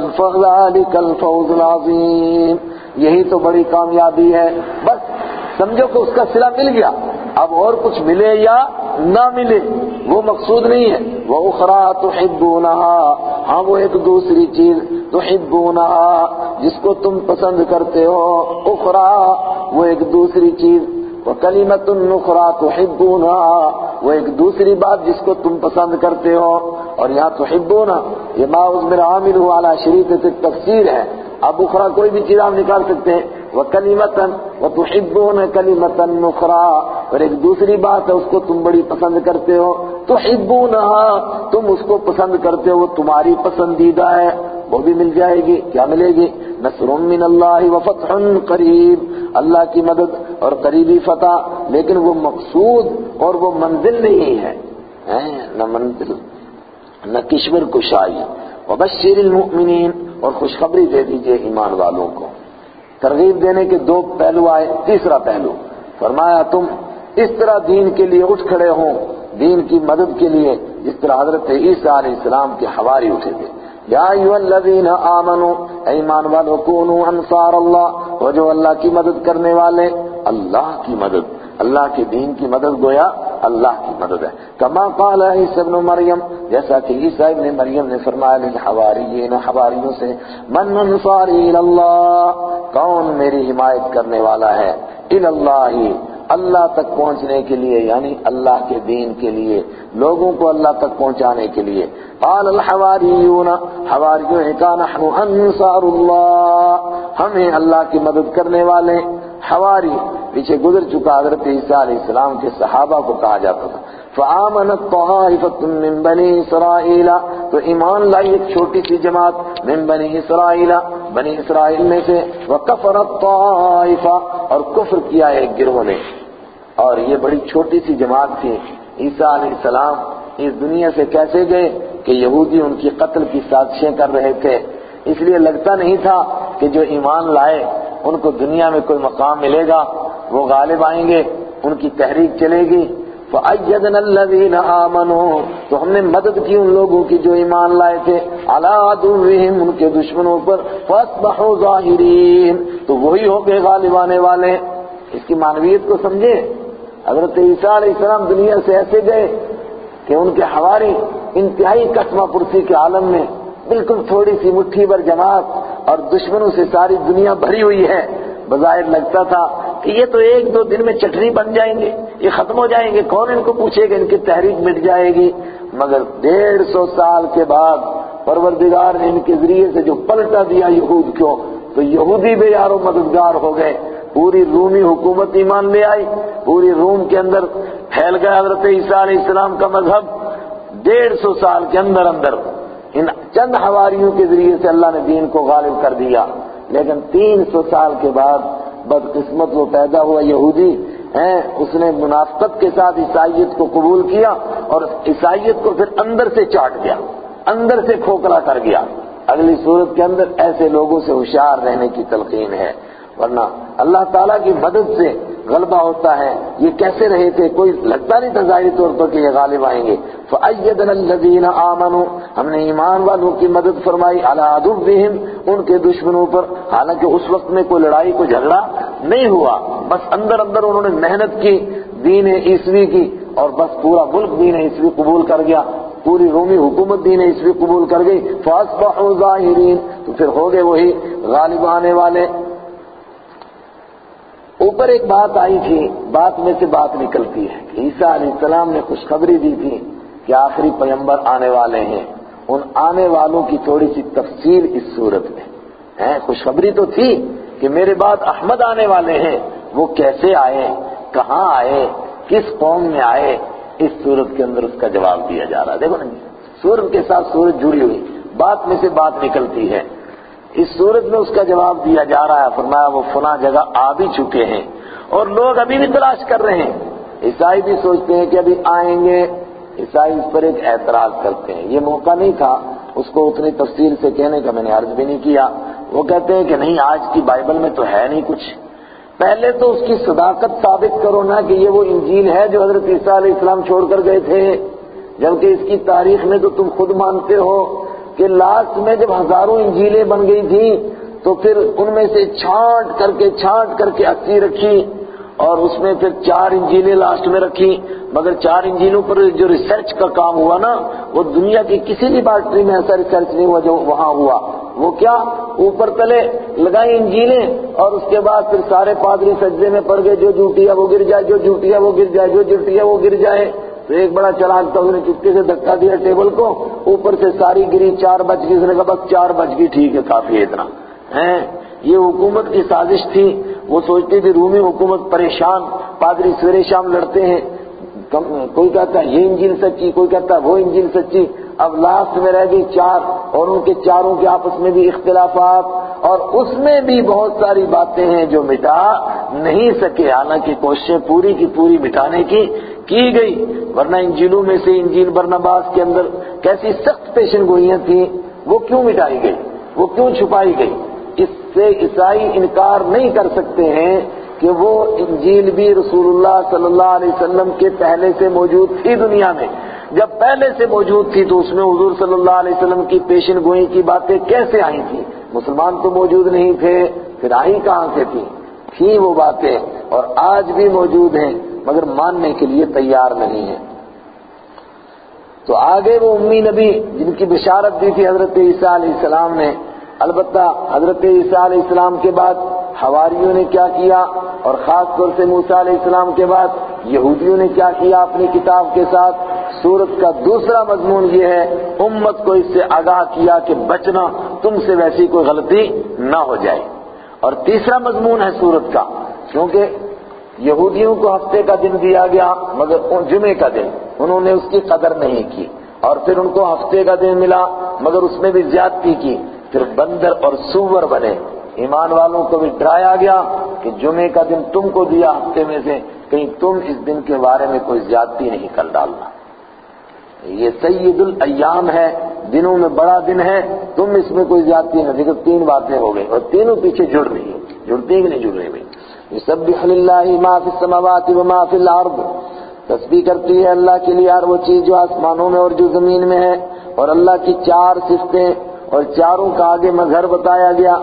الْفَوْزُ الْعَظِيمُ، یہی تو بڑی کامیابی ہے. بس سمجھو کہ اس کا صلہ مل گیا، اب اور کچھ ملے یا نہ ملے وہ مقصود نہیں ہے. وَأُخْرَىٰ تُحِبُّونَهَا، ہاں وہ ایک دوسری چیز، تُحِبُّونَهَا، جس کو تم پسند کرتے ہو. اخرى، وہ ایک دوسری چیز. وَكَلِمَةٌ أُخْرَىٰ تُحِبُّونَهَا، وہ ایک دوسری بات جس کو تم پسند کرتے ہو. اور یہاں تحبون، یہ ما عُضْمِرَ عَامِلُهُ عَلَى شریطۃ التفسیر ہے. اب اخرى کوئی بھی چیز آپ نکال سکتے ہیں. وَكَلِمَةً وَتُحِبُّونَ كَلِمَةً أُخْرَىٰ، اور ایک دوسری بات ہے اس کو تم بڑی پسند کرتے ہو. تحبونها، تم اس کو پسند کرتے ہو، وہ تمہاری پسندیدہ ہے، وہ بھی مل جائے گی. کیا ملے گی؟ نصر من اللہ وفتح قریب، اللہ کی مدد اور قریبی فتح. لیکن وہ مقصود اور وہ منزل نہیں ہے، نہ منزل نہ کشور کشائی. وبشر المؤمنین، اور خوشخبری دے دیجئے ایمان والوں کو. ترغیب دینے کے دو پہلو آئے. تیسرا پہلو فرمایا تم اس طرح دین کے لیے اٹھ کھڑے ہوں، دین کی مدد کے لیے، جس طرح حضرت عیسیٰ علیہ السلام کے حواری اٹھے تھے. یا ایھا الذین آمنوا، ایمان والو، کونوا انصار اللہ، وہ جو اللہ کی مدد کرنے والے. اللہ کی مدد، اللہ کے دین کی مدد گویا اللہ کی مدد ہے. کما قال عیسی ابن مریم، جیسا کہ عیسیٰ ابن مریم نے فرمایا للحواریین، حواریوں سے، من انصاری اللہ، کون میری حمایت کرنے والا ہے، اللہ، اللہ تک پہنچنے کے لیے، یعنی اللہ کے دین کے لیے، لوگوں کو اللہ تک پہنچانے کے لیے. قال الحواریون، حواریوں نے کہا نحن انصار اللہ، ہمیں اللہ کی مدد کرنے والے. حواری پیچھے گزر چکا، حضرت عیسیٰ علیہ السلام کے صحابہ کو کہا جاتا تھا. فآمنت طائفۃ من بنی اسرائیل، تو ایمان لائی ایک چھوٹی سی جماعت، من بنی اسرائیل، بنی اسرائیل میں سے. وکفرت طائفہ، اور کفر کیا ایک گروہ نے. اور یہ بڑی چھوٹی سی جماعت تھی. عیسیٰ علیہ السلام اس دنیا سے کیسے گئے کہ یہودی ان کی قتل کی سازشیں کر رہے تھے، اس لیے لگتا نہیں تھا کہ جو ایمان لائے ان کو دنیا میں کوئی مقام ملے گا، وہ غالب آئیں گے، ان کی تحریک چلے گی. فَأَيَّدْنَا الَّذِينَ آمَنُوا، تو ہم نے مدد کی ان لوگوں کی جو ایمان لائے تھے، عَلَىٰ عَدُوِّهِمْ، ان کے دشمنوں پر، فَأَصْبَحُوا ظَاهِرِينَ، تو وہی ہو گئے غالب آنے والے. اس کی معنویت کو سمجھے. حضرت عیسیٰ علیہ السلام دنیا سے ایسے گئے کہ ان کے حواری انتہائی قسمہ پرسی کے عالم میں بالکل تھوڑی سی مٹھی بھر جماعت، اور دشمنوں سے ساری دنیا بھری ہوئی ہے. بظاہر لگتا تھا کہ یہ تو ایک دو دن میں چٹنی بن جائیں گے، یہ ختم ہو جائیں گے، کون ان کو پوچھے گا، ان کی تحریک مٹ جائے گی. مگر 150 سال کے بعد پروردگار نے ان کے ذریعے سے جو پلٹا دیا یہود کو، تو یہودی بھی یارو مددگار ہو گئے. پوری رومی حکومت ایمان لے آئی، پوری روم کے اندر پھیل گیا حضرت عیسیٰ علیہ السلام کا مذہب. 150 سال کے اندر ان چند حواریوں کے ذریعے سے اللہ نے دین کو غالب کر دیا. لیکن 300 سال کے بعد بدقسمت وہ پیدا ہوا یہودی، اس نے منافقت کے ساتھ عیسائیت کو قبول کیا، اور عیسائیت کو پھر اندر سے چاٹ گیا، اندر سے کھوکھلا کر گیا. اگلی صورت کے اندر ایسے لوگوں سے ہوشیار رہنے کی تلقین ہے، ورنہ اللہ تعالیٰ کی مدد سے غلبہ ہوتا ہے. یہ کیسے رہے تھے، کوئی لگتا نہیں تھا ظاہری طور پر کہ یہ غالب آئیں گے. فَأَيَّدْنَا الَّذِينَ آمَنُوا، ہم نے ایمان والوں کی مدد فرمائی، عَلَىٰ عَدُوِّهِمْ، ان کے دشمنوں پر. حالانکہ اس وقت میں کوئی لڑائی کوئی جھگڑا نہیں ہوا، بس اندر انہوں نے محنت کی دین عیسوی کی، اور بس پورا ملک دین عیسوی قبول کر گیا، پوری رومی حکومت دین عیسوی قبول کر گئی. فَأَصْبَحُوا ظَاهِرِينَ، تو پھر ہو گئے وہی غالب آنے والے. اوپر ایک بات آئی تھی، بات میں سے بات نکلتی ہے کہ عیسیٰ علیہ السلام نے خوشخبری دی تھی کہ آخری پیغمبر آنے والے ہیں، ان آنے والوں کی تھوڑی سی تفصیل اس صورت میں ہے۔ خوشخبری تو تھی کہ میرے بعد احمد آنے والے ہیں، وہ کیسے آئے، کہاں آئے، کس قوم میں آئے، اس صورت کے اندر اس کا جواب دیا جا رہا ہے۔ دیکھو نا، صورت کے ساتھ صورت جڑی ہوئی، بات میں سے بات نکلتی ہے، اس صورت میں اس کا جواب دیا جا رہا ہے۔ فرمایا وہ فلاں جگہ آ بھی چکے ہیں اور لوگ ابھی بھی تلاش کر رہے ہیں۔ عیسائی بھی سوچتے ہیں کہ ابھی آئیں گے، عیسائی اس پر ایک اعتراض کرتے ہیں، یہ موقع نہیں تھا اس کو اتنی تفصیل سے کہنے کا، میں نے عرض بھی نہیں کیا۔ وہ کہتے ہیں کہ نہیں، آج کی بائبل میں تو ہے نہیں کچھ، پہلے تو اس کی صداقت ثابت کرو نا کہ یہ وہ انجیل ہے جو حضرت عیسیٰ علیہ السلام چھوڑ کر گئے تھے، جبکہ اس کی تاریخ میں تو تم خود مانتے ہو کہ لاسٹ میں جب ہزاروں انجیلیں بن گئی تھیں تو پھر ان میں سے چھانٹ کر کے 80 رکھی، اور اس میں پھر 4 انجیلیں لاسٹ میں رکھی، مگر 4 انجیلوں پر جو ریسرچ کا کام ہوا نا، وہ دنیا کی کسی لیبارٹری میں ایسا ریسرچ نہیں ہوا جو وہاں ہوا۔ وہ کیا، اوپر تلے لگائی انجیلیں اور اس کے بعد پھر سارے پادری سجدے میں پڑ گئے، جو جھوٹی ہے وہ گر جائے، جو جھوٹی ہے وہ گر جائے، جو جھوٹی ہے وہ گر جائے۔ تو ایک بڑا چلاک تھا، اس نے چپکے سے دھکا دیا ٹیبل کو، اوپر سے ساری گری، 4 بج گئی، اس نے کہا بس 4 بج گئی، ٹھیک ہے، کافی ہے اتنا ہے۔ یہ حکومت کی سازش تھی، وہ سوچتی تھی رومی حکومت پریشان، پادری سویرے شام لڑتے ہیں، کوئی کہتا ہے یہ انجیل سچی، کوئی کہتا ہے وہ انجیل سچی، اب لاسٹ میں رہ گئی 4، اور ان کے چاروں کے آپس میں بھی اختلافات، اور اس میں بھی بہت ساری باتیں ہیں جو مٹا نہیں سکے، حالانکہ کوششیں پوری کی پوری مٹانے کی گئی، ورنہ انجیلوں میں سے انجیل برناباس کے اندر کیسی سخت پیشن گوئیاں تھیں، وہ کیوں مٹائی گئی، وہ کیوں چھپائی گئی؟ اس سے عیسائی انکار نہیں کر سکتے ہیں کہ وہ انجیل بھی رسول اللہ صلی اللہ علیہ وسلم کے پہلے سے موجود تھی دنیا میں۔ جب پہلے سے موجود تھی تو اس میں حضور صلی اللہ علیہ وسلم کی پیشن گوئی کی باتیں کیسے آئی تھیں؟ مسلمان تو موجود نہیں تھے، پھر آئی کہاں سے تھی وہ باتیں، اور آج بھی موجود ہیں مگر ماننے کے لیے تیار نہیں ہیں۔ تو آگے وہ امی نبی جن کی بشارت دی تھی حضرت عیسیٰ علیہ السلام نے، البتہ حضرت عیسیٰ علیہ السلام کے بعد حواریوں نے کیا کیا، اور خاص طور سے موسیٰ علیہ السلام کے بعد یہودیوں نے کیا کیا اپنی کتاب کے ساتھ۔ سورت کا دوسرا مضمون یہ ہے، امت کو اس سے آگاہ کیا کہ بچنا، تم سے ویسی کوئی غلطی نہ ہو جائے۔ اور تیسرا مضمون ہے سورت کا، کیونکہ یہودیوں کو ہفتے کا دن دیا گیا مگر جمعے کا دن انہوں نے اس کی قدر نہیں کی، اور پھر ان کو ہفتے کا دن ملا مگر اس میں بھی زیادتی کی، پھر بندر اور سور بنے۔ ایمان والوں کو بھی ڈرایا گیا کہ جمعے کا دن تم کو دیا ہفتے میں سے، کہیں تم اس دن کے بارے میں کوئی زیادتی نہیں کر ڈالنا، یہ سید الایام ہے، دنوں میں بڑا دن ہے، تم اس میں کوئی زیادتی نہیں۔ دیکھو 3 باتیں ہو گئی اور تینوں پیچھے جڑ رہی ہیں، جڑتی کہ نہیں جڑ رہی بھائی؟ یسبح للہ ما فی السماوات وما فی الارض، تسبیح کرتی ہے اللہ کے لیے ہر وہ چیز جو آسمانوں میں اور جو زمین میں ہے، اور اللہ کی 4 صفتیں، اور چاروں کا آگے مظہر بتایا گیا۔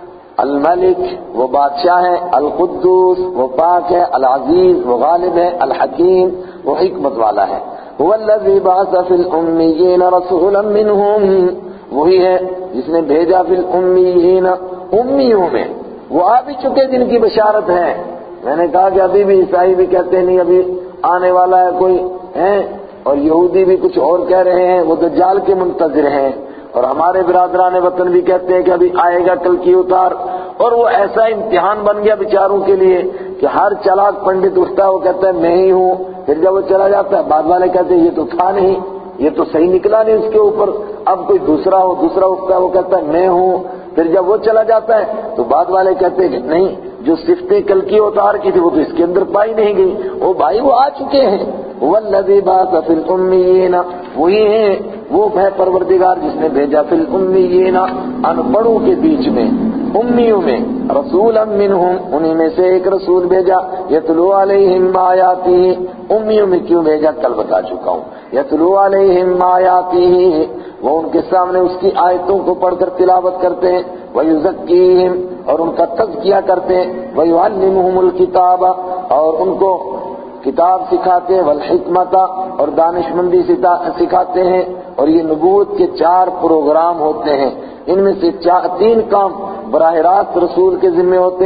الملک وہ بادشاہ ہے، القدوس وہ پاک ہے، العزیز وہ غالب ہے، الحکیم وہ حکمت والا ہے۔ هو الذی بعث فی الامیین رسولا منہم، وہی ہے جس نے بھیجا فی الامیین، امیوں میں، وہ آ بھی چکے جن کی بشارت ہے۔ میں نے کہا کہ ابھی بھی عیسائی بھی کہتے ہیں نہیں ابھی آنے والا ہے کوئی ہے، اور یہودی بھی کچھ اور کہہ رہے ہیں، وہ دجال کے منتظر ہیں، اور ہمارے برادران وطن بھی کہتے ہیں کہ ابھی آئے گا کل کی اتار۔ اور وہ ایسا امتحان بن گیا بیچاروں کے لیے کہ ہر چلاک پنڈت اٹھتا ہے وہ کہتا ہے میں ہی ہوں، پھر جب وہ چلا جاتا ہے بعد والے کہتے ہیں یہ تو تھا نہیں، یہ تو صحیح نکلا نہیں اس کے اوپر، اب کوئی دوسرا اٹھتا ہے وہ کہتا ہے میں ہوں، پھر جب وہ چلا جاتا ہے تو بعد والے کہتے ہیں کہ نہیں، جو صفتیں کل کی اتار کی تھی وہ تو اس کے اندر پائی نہیں گئی، وہ بھائی وہ آ چکے ہیں۔ والذی بعث فی الامیین، وہی ہیں، وہ ہے پروردگار جس نے بھیجا فی الامیین، ان پڑھوں کے بیچ میں، امیوں میں، رسولا منہم، انہی میں سے ایک رسول بھیجا، یتلو علیہم آیاتہ، امیوں میں کیوں بھیجا کل بتا چکا ہوں، یتلو علیہم آیاتہ، وہ ان کے سامنے اس کی آیتوں کو پڑھ کر تلاوت کرتے ہیں، ویزکیہم، اور ان کا تزکیہ کرتے ہیں، ویعلمہم الکتاب، اور ان کو کتاب سکھاتے ہیں، والحکمت، اور دانش مندی سکھاتے ہیں، اور یہ نبوت کے 4 پروگرام ہوتے ہیں، ان میں سے 3 کام براہ راست رسول کے ذمہ ہوتے ہیں،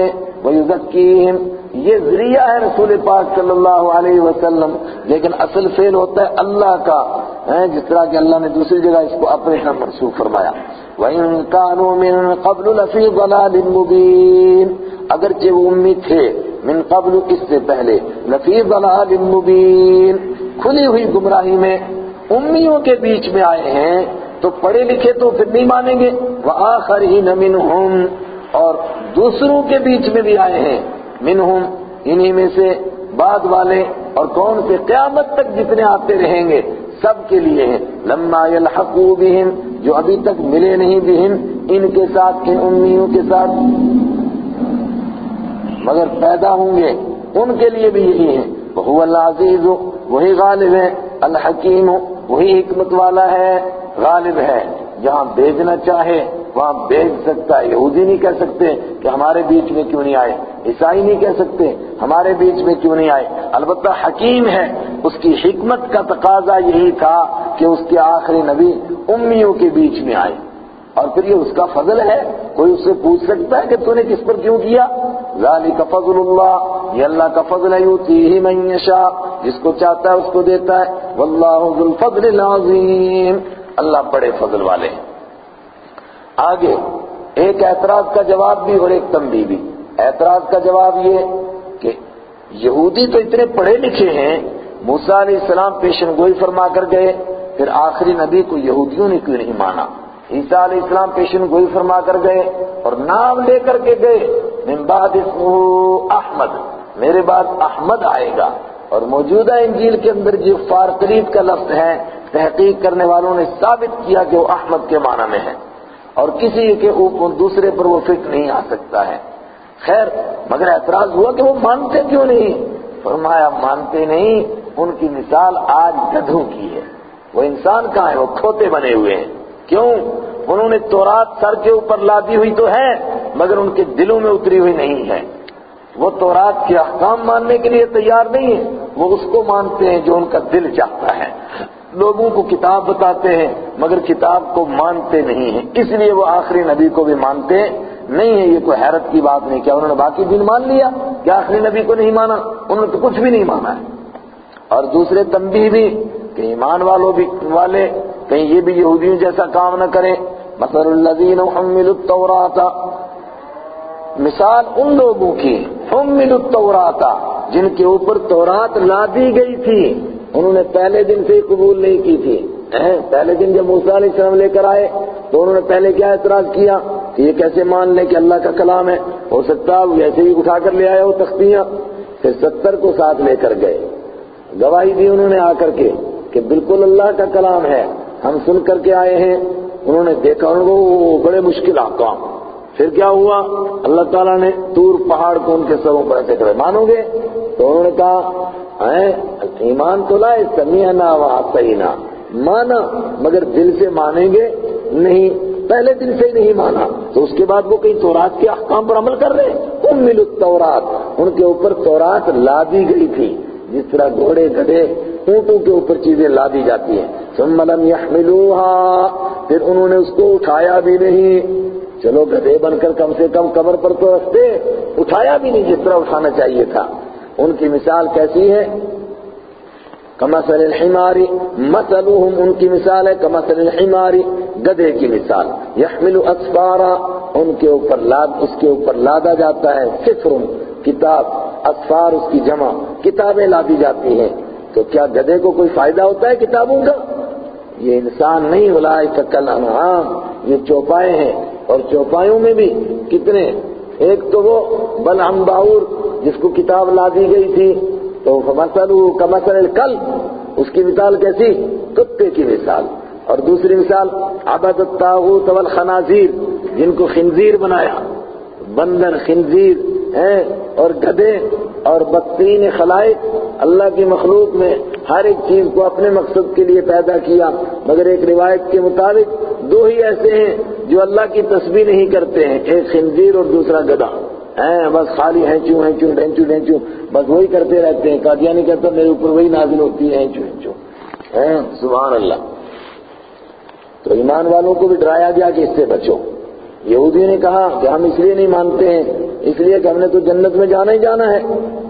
وَيُزَكِّيهِمْ، یہ ذریعہ ہے رسول پاک صلی اللہ علیہ وسلم، لیکن اصل فعل ہوتا ہے اللہ کا، جس طرح کہ اللہ نے دوسری جگہ اس کو اپنے طرف منسوخ فرمایا۔ وَإِن كَانُوا مِن قَبْلُ لَفِي ضَلَالٍ مُبِينٍ، اگرچہ وہ امی تھے من قبل، اس سے پہلے، لفی ضلال مبین، کھلی ہوئی گمراہی میں، امیوں کے بیچ میں آئے ہیں تو پڑھے لکھے تو پھر نہیں مانیں گے۔ وآخرین منہم، اور دوسروں کے بیچ میں بھی آئے ہیں، منہم انہی میں سے بعد والے، اور کون سے؟ قیامت تک جتنے آتے رہیں گے سب کے لیے ہیں، لما یلحقوا بہم، جو ابھی تک ملے نہیں بہم، ان کے ساتھ، ان امیوں کے ساتھ، مگر پیدا ہوں گے ان کے لیے بھی یہی ہے۔ وَهُوَ الْعَزِيزُ، وہی غالب ہے، الحکیم، وہی حکمت والا ہے، غالب ہے، جہاں بھیجنا چاہے وہاں بھیج سکتا ہے۔ یہودی نہیں کہہ سکتے کہ ہمارے بیچ میں کیوں نہیں آئے، عیسائی نہیں کہہ سکتے ہمارے بیچ میں کیوں نہیں آئے، البتہ حکیم ہے، اس کی حکمت کا تقاضا یہی تھا کہ اس کے آخری نبی امیوں کے بیچ میں آئے، اور پھر یہ اس کا فضل ہے، کوئی اس سے پوچھ سکتا ہے کہ تو نے کس پر کیوں کیا؟ ذالک فضل اللہ، یہ اللہ کا فضل ہے، یؤتیہ من یشاء، جس کو چاہتا ہے اس کو دیتا ہے، واللہ ذو الفضل العظیم، اللہ بڑے فضل والے ہیں۔ آگے ایک اعتراض کا جواب بھی اور ایک تنبیہ بھی۔ اعتراض کا جواب یہ کہ یہودی تو اتنے پڑھے لکھے ہیں، موسیٰ علیہ السلام پیشن گوئی فرما کر گئے، پھر آخری نبی کو یہودیوں نے کیوں نہیں مانا؟ عیسیٰ علیہ السلام پیشن گوئی فرما کر گئے اور نام لے کر کے گئے، من بعد اسمہ احمد، میرے بعد احمد آئے گا، اور موجودہ انجیل کے اندر جو فارقریت کا لفظ ہے، تحقیق کرنے والوں نے ثابت کیا کہ وہ احمد کے معنی میں ہے، اور کسی کے اوپر دوسرے پر وہ فٹ نہیں آ سکتا ہے۔ خیر، مگر اعتراض ہوا کہ وہ مانتے کیوں نہیں؟ فرمایا مانتے نہیں، ان کی مثال آج گدھوں کی ہے، وہ انسان کہاں ہے، وہ کھوتے بنے ہوئے ہیں۔ کیوں؟ انہوں نے تورات سر کے اوپر لادی ہوئی تو ہے، مگر ان کے دلوں میں اتری ہوئی نہیں ہے، وہ تورات کے احکام ماننے کے لیے تیار نہیں ہے، وہ اس کو مانتے ہیں جو ان کا دل چاہتا ہے، لوگوں کو کتاب بتاتے ہیں مگر کتاب کو مانتے نہیں ہیں، اس لیے وہ آخری نبی کو بھی مانتے نہیں ہیں۔ یہ کوئی حیرت کی بات نہیں، کیا انہوں نے باقی دین مان لیا کہ آخری نبی کو نہیں مانا؟ انہوں نے تو کچھ بھی نہیں مانا ہے۔ اور دوسرے تنبیہ بھی کہ ایمان والے کہیں یہ بھی یہودیوں جیسا کام نہ کریں۔ مثل الذین حملوا التوراۃ، مثال ان لوگوں کی حملوا التوراۃ جن کے اوپر تورات لادی گئی تھی، انہوں نے پہلے دن سے قبول نہیں کی تھی۔ پہلے دن جب موسیٰ علیہ السلام لے کر آئے تو انہوں نے پہلے کیا اعتراض کیا کہ یہ کیسے مان لیں کہ اللہ کا کلام ہے، ہو سکتا ہے وہ ایسے ہی اٹھا کر لے آئے ہو تختیاں۔ پھر 70 کو ساتھ لے کر گئے، گواہی دی انہوں نے آ کر کے کہ بالکل اللہ کا کلام ہے، ہم سن کر کے آئے ہیں۔ انہوں نے دیکھا ان کو بڑے مشکل احکام، پھر کیا ہوا؟ اللہ تعالیٰ نے طور پہاڑ کو ان کے سروں پر ایسے کرے، مانو گے؟ تو انہوں نے کہا ایمان تو لائے، سمیعنا وعصینا، مانا مگر دل سے مانیں گے نہیں، پہلے دن سے ہی نہیں مانا، تو اس کے بعد وہ کہیں تورات کے احکام پر عمل کر رہے ہیں۔ حملوا التورات، ان کے اوپر تورات لادی گئی تھی، جس طرح گھوڑے گدھے اونٹوں کے اوپر چیزیں لادی جاتی ہیں۔ ثم لم يحملوها، پھر انہوں نے اس کو اٹھایا بھی نہیں، چلو گدھے بن کر کم سے کم قبر پر تو رکھتے، اٹھایا بھی نہیں جس طرح اٹھانا چاہیے تھا۔ ان کی مثال کیسی ہے؟ کمثل الحمار، مثلهم، ان کی مثال ہے کمثل الحمار، گدھے کی مثال، يحمل اسفارا، ان کے اوپر اس کے اوپر لادا جاتا ہے، سفر، کتاب، اسفار اس کی جمع، کتابیں لادی جاتی ہیں۔ تو کیا گدھے کو کوئی فائدہ ہوتا ہے کتابوں کا؟ یہ انسان نہیں، اولئک کالانعام، یہ چوپائے ہیں، اور چوپایوں میں بھی کتنے، ایک تو وہ بلعم باؤر جس کو کتاب لادی گئی تھی، تو فمثلہ کمثل الکلب، اس کی مثال کیسی؟ کتے کی مثال۔ اور دوسری مثال عبد الطاغوت والخنازیر، جن کو خنزیر بنایا، بندر، خنزیر ہیں، اور گدھے اور بدترین خلائق، اللہ کی مخلوق میں ہر ایک چیز کو اپنے مقصد کے لیے پیدا کیا، مگر ایک روایت کے مطابق دو ہی ایسے ہیں جو اللہ کی تسبیح نہیں کرتے ہیں، ایک خنزیر اور دوسرا گدھا، بس خالی ہینچو ہینچو ڈینچو ڈینچو، بس وہی کرتے رہتے ہیں۔ قادیانی کہتا میرے اوپر وہی نازل ہوتی ہے، ہینچو ہینچو، سبحان اللہ۔ تو ایمان والوں کو بھی ڈرایا گیا کہ اس سے بچو۔ یہودی نے کہا کہ ہم اس لیے نہیں مانتے ہیں اس لیے کہ ہم نے تو جنت میں جانا ہی جانا ہے.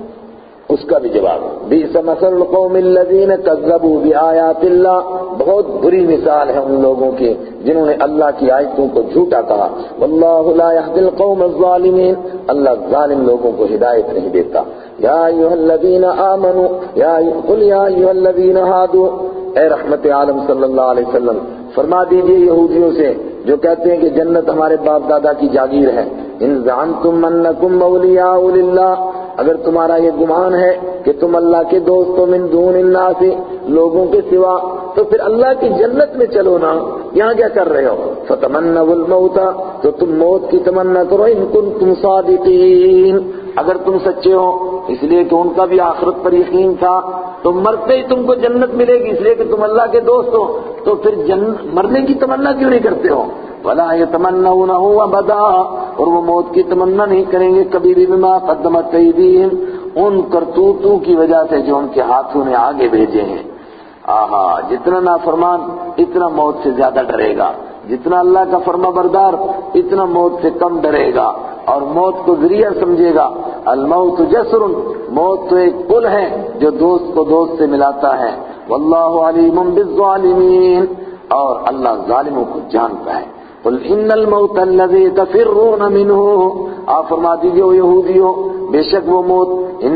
اس کا بھی جواب بئس مثل القوم الذین کذبوا بآیات اللہ، بہت بری مثال ہے ان لوگوں کی جنہوں نے اللہ کی آیتوں کو جھوٹا کہا. واللہ لا یہدی القوم الظالمین، اللہ ظالم لوگوں کو ہدایت نہیں دیتا. یا ایھا الذین آمنوا قل یا ایھا الذین ہادوا، اے رحمت عالم صلی اللہ علیہ وسلم فرما دیجئے یہودیوں سے جو کہتے ہیں کہ جنت ہمارے باپ دادا کی جاگیر ہے، ان زعمتم انکم اولیاء للہ، اگر تمہارا یہ گمان ہے کہ تم اللہ کے دوست ہو، من دون الناس، لوگوں کے سوا، تو پھر اللہ کی جنت میں چلو نا، یہاں کیا کر رہے ہو؟ فتمنوا الموت، تو تم موت کی تمنا کرو، ان کنتم صادقین، اگر تم سچے ہو. اس لیے کہ ان کا بھی آخرت پر یقین تھا، تو مرتے ہی تم کو جنت ملے گی، اس لیے کہ تم اللہ کے دوست ہو، تو پھر مرنے کی تمنا کیوں نہیں کرتے ہو؟ وَلَا يَتَمَنَّوْنَهُ أَبَدًا، اور وہ موت کی تمنا نہیں کریں گے کبھی بھی، بما قدمت أيديهم، ان کرتوتوں کی وجہ سے جو ان کے ہاتھوں نے آگے بھیجے ہیں. آہا، جتنا نافرمان اتنا موت سے زیادہ ڈرے گا، جتنا اللہ کا فرما بردار اتنا موت سے کم ڈرے گا اور موت کو ذریعہ سمجھے گا. الموت جسر، موت تو ایک پل ہے جو دوست کو دوست سے ملاتا ہے. واللہ علیم بالظالمین، اور اللہ ظالموں کو جانتا ہے. قل ان الموت الذی تفرون منہ، آپ فرما دیجئے او یہودیو، بے شک وہ موت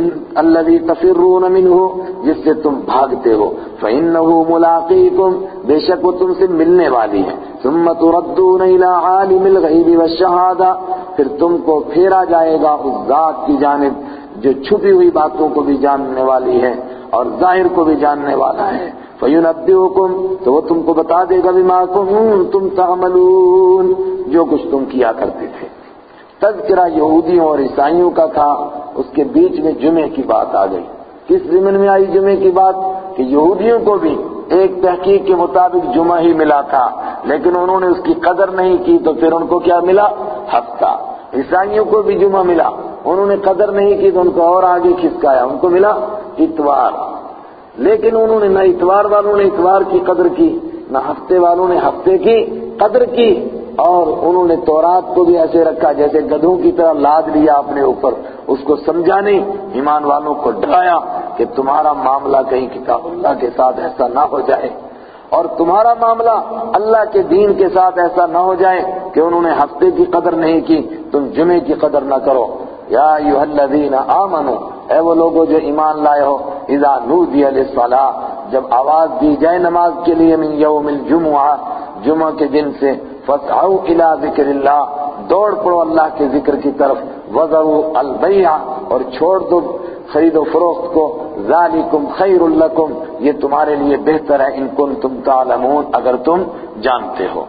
الذی تفرون منہ جس سے تم بھاگتے ہو، فإنہ ملاقیکم، بے شک وہ تم سے ملنے والی ہے. ثم تردون الی عالم الغیب والشہادہ، پھر تم کو پھیرا جائے گا اس ذات کی جانب جو چھپی ہوئی باتوں کو بھی جاننے والی ہے اور ظاہر کو بھی جاننے والا ہے. فَيُنَبِّئُكُمْ، تو وہ تم کو بتا دے گا بِمَا كُنتُمْ تَعْمَلُونَ، جو کچھ تم کیا کرتے تھے. تذکرہ یہودیوں اور عیسائیوں کا تھا، اس کے بیچ میں جمعے کی بات آ گئی. کس ضمن میں آئی جمعے کی بات؟ کہ یہودیوں کو بھی ایک تحقیق کے مطابق جمعہ ہی ملا تھا، لیکن انہوں نے اس کی قدر نہیں کی تو پھر ان کو کیا ملا؟ ہفتہ. عیسائیوں کو بھی جمعہ ملا، انہوں نے قدر نہیں کی تو ان کو اور آگے کھسکایا، ان کو ملا اتوار. لیکن انہوں نے نہ اتوار والوں نے اتوار کی قدر کی، نہ ہفتے والوں نے ہفتے کی قدر کی، اور انہوں نے تورات کو بھی ایسے رکھا جیسے گدھوں کی طرح لاد لیا اپنے اوپر، اس کو سمجھا نہیں. ایمان والوں کو ڈرایا کہ تمہارا معاملہ کہیں کتاب اللہ کے ساتھ ایسا نہ ہو جائے اور تمہارا معاملہ اللہ کے دین کے ساتھ ایسا نہ ہو جائے کہ انہوں نے ہفتے کی قدر نہیں کی، تم جمعے کی قدر نہ کرو. یا ایھا الذین آمنوا، اے وہ لوگوں جو ایمان لائے ہو، اذا نودی للصلاۃ، جب آواز دی جائے نماز کے لیے، من یوم الجمعہ، جمعہ کے دن سے، فاسعوا الی ذکر اللہ، دوڑ پڑو اللہ کے ذکر کی طرف، وذروا البیع، اور چھوڑ دو خرید و فروخت کو، ذالکم خیر لکم، یہ تمہارے لیے بہتر ہے، ان کنتم تعلمون، اگر تم جانتے ہو.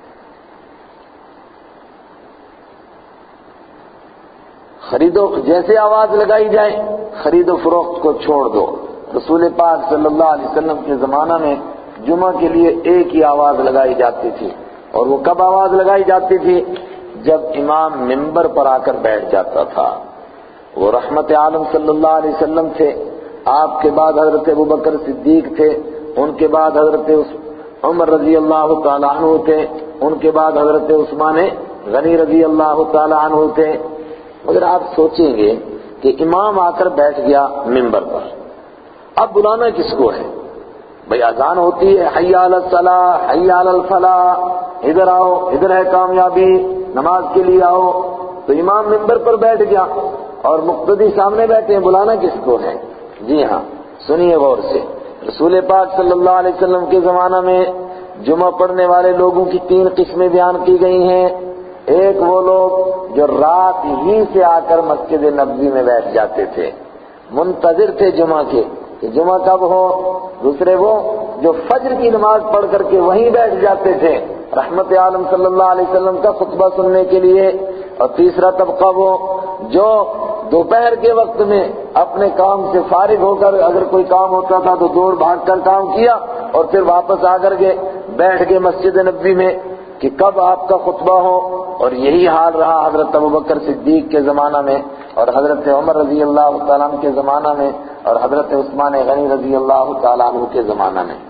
خریدو، جیسے آواز لگائی جائے خرید و فروخت کو چھوڑ دو. رسول پاک صلی اللہ علیہ وسلم کے زمانہ میں جمعہ کے لیے ایک ہی آواز لگائی جاتی تھی، اور وہ کب آواز لگائی جاتی تھی؟ جب امام منبر پر آ کر بیٹھ جاتا تھا. وہ رحمت عالم صلی اللہ علیہ وسلم تھے، آپ کے بعد حضرت ابوبکر صدیق تھے، ان کے بعد حضرت عمر رضی اللہ تعالیٰ عنہ تھے، ان کے بعد حضرت عثمان غنی رضی اللہ تعالیٰ عنہ تھے. مگر آپ سوچیں گے کہ امام آ کر بیٹھ گیا منبر پر، اب بلانا کس کو ہے؟ بھئی اذان ہوتی ہے، حی علی الصلاۃ، حی علی الفلاح، ادھر آؤ، ادھر ہے کامیابی، نماز کے لیے آؤ. تو امام منبر پر بیٹھ گیا اور مقتدی سامنے بیٹھے ہیں، بلانا کس کو ہے؟ جی ہاں، سنیے غور سے. رسول پاک صلی اللہ علیہ وسلم کے زمانہ میں جمعہ پڑھنے والے لوگوں کی 3 قسمیں بیان کی گئی ہیں. ایک وہ لوگ جو رات ہی سے آ کر مسجد نبوی میں بیٹھ جاتے تھے، منتظر تھے جمعہ کے کہ جمعہ کب ہو. دوسرے وہ جو فجر کی نماز پڑھ کر کے وہیں بیٹھ جاتے تھے رحمت عالم صلی اللہ علیہ وسلم کا خطبہ سننے کے لیے. اور تیسرا طبقہ وہ جو دوپہر کے وقت میں اپنے کام سے فارغ ہو کر، اگر کوئی کام ہوتا تھا تو دوڑ بھاگ کر کام کیا اور پھر واپس آ کر کے بیٹھ کے مسجد نبوی میں کہ کب آپ کا خطبہ ہو. اور یہی حال رہا حضرت ابوبکر صدیق کے زمانہ میں، اور حضرت عمر رضی اللہ تعالیٰ عنہ کے زمانہ میں، اور حضرت عثمان غنی رضی اللہ تعالیٰ عنہ کے زمانہ میں.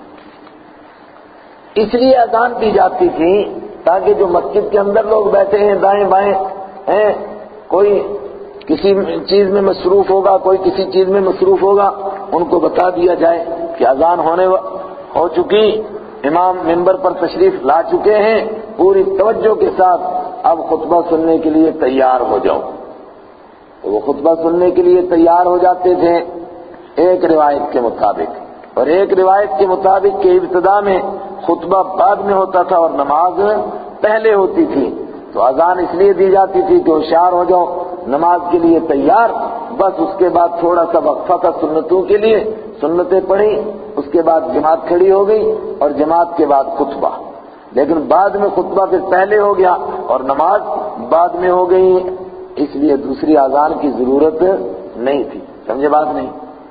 اس لیے اذان دی جاتی تھی تاکہ جو مسجد کے اندر لوگ بیٹھے ہیں دائیں بائیں ہیں، کوئی کسی چیز میں مصروف ہوگا، کوئی کسی چیز میں مصروف ہوگا، ان کو بتا دیا جائے کہ اذان ہو چکی، امام منبر پر تشریف لا چکے ہیں، پوری توجہ کے ساتھ اب خطبہ سننے کے لیے تیار ہو جاؤ۔ تو وہ خطبہ سننے کے لیے تیار ہو جاتے تھے ایک روایت کے مطابق، اور ایک روایت کے مطابق کہ ابتدا میں خطبہ بعد میں ہوتا تھا اور نماز پہلے ہوتی تھی۔ تو اذان اس لیے دی جاتی تھی کہ ہوشیار ہو جاؤ، نماز کے لیے تیار، بس اس کے بعد تھوڑا سا وقفہ تھا سنتوں کے لیے، سنتیں پڑھی، اس کے بعد جماعت کھڑی ہو گئی اور جماعت کے بعد خطبہ۔ لیکن بعد میں خطبہ پھر پہلے ہو گیا اور نماز بعد میں ہو گئی، اس لیے دوسری اذان کی ضرورت نہیں تھی۔ سمجھے بات نہیں؟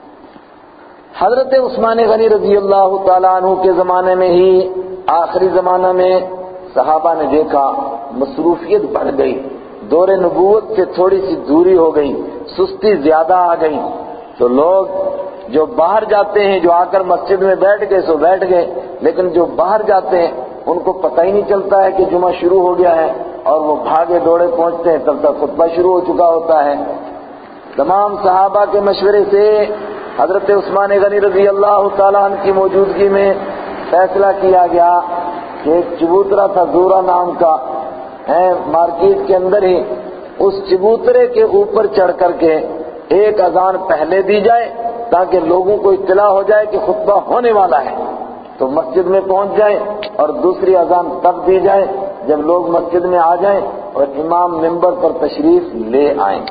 حضرت عثمان غنی رضی اللہ تعالیٰ عنہ کے زمانے میں ہی، آخری زمانہ میں صحابہ نے دیکھا مصروفیت بڑھ گئی، دور نبوت سے تھوڑی سی دوری ہو گئی، سستی زیادہ آ گئی، تو لوگ جو باہر جاتے ہیں، جو آ کر مسجد میں بیٹھ گئے سو بیٹھ گئے، لیکن جو باہر جاتے ہیں ان کو پتہ ہی نہیں چلتا ہے کہ جمعہ شروع ہو گیا ہے، اور وہ بھاگے دوڑے پہنچتے ہیں تب تک خطبہ شروع ہو چکا ہوتا ہے۔ تمام صحابہ کے مشورے سے حضرت عثمان غنی رضی اللہ تعالیٰ عنہ کی موجودگی میں فیصلہ کیا گیا کہ ایک چبوترا تھا زورا نام کا، مارکیٹ کے اندر ہی، اس چبوترے کے اوپر چڑھ کر کے ایک اذان پہلے دی جائے تاکہ لوگوں کو اطلاع ہو جائے کہ خطبہ ہونے والا ہے، تو مسجد میں پہنچ جائیں، اور دوسری اذان تب دی جائے جب لوگ مسجد میں آ جائیں اور امام منبر پر تشریف لے آئیں۔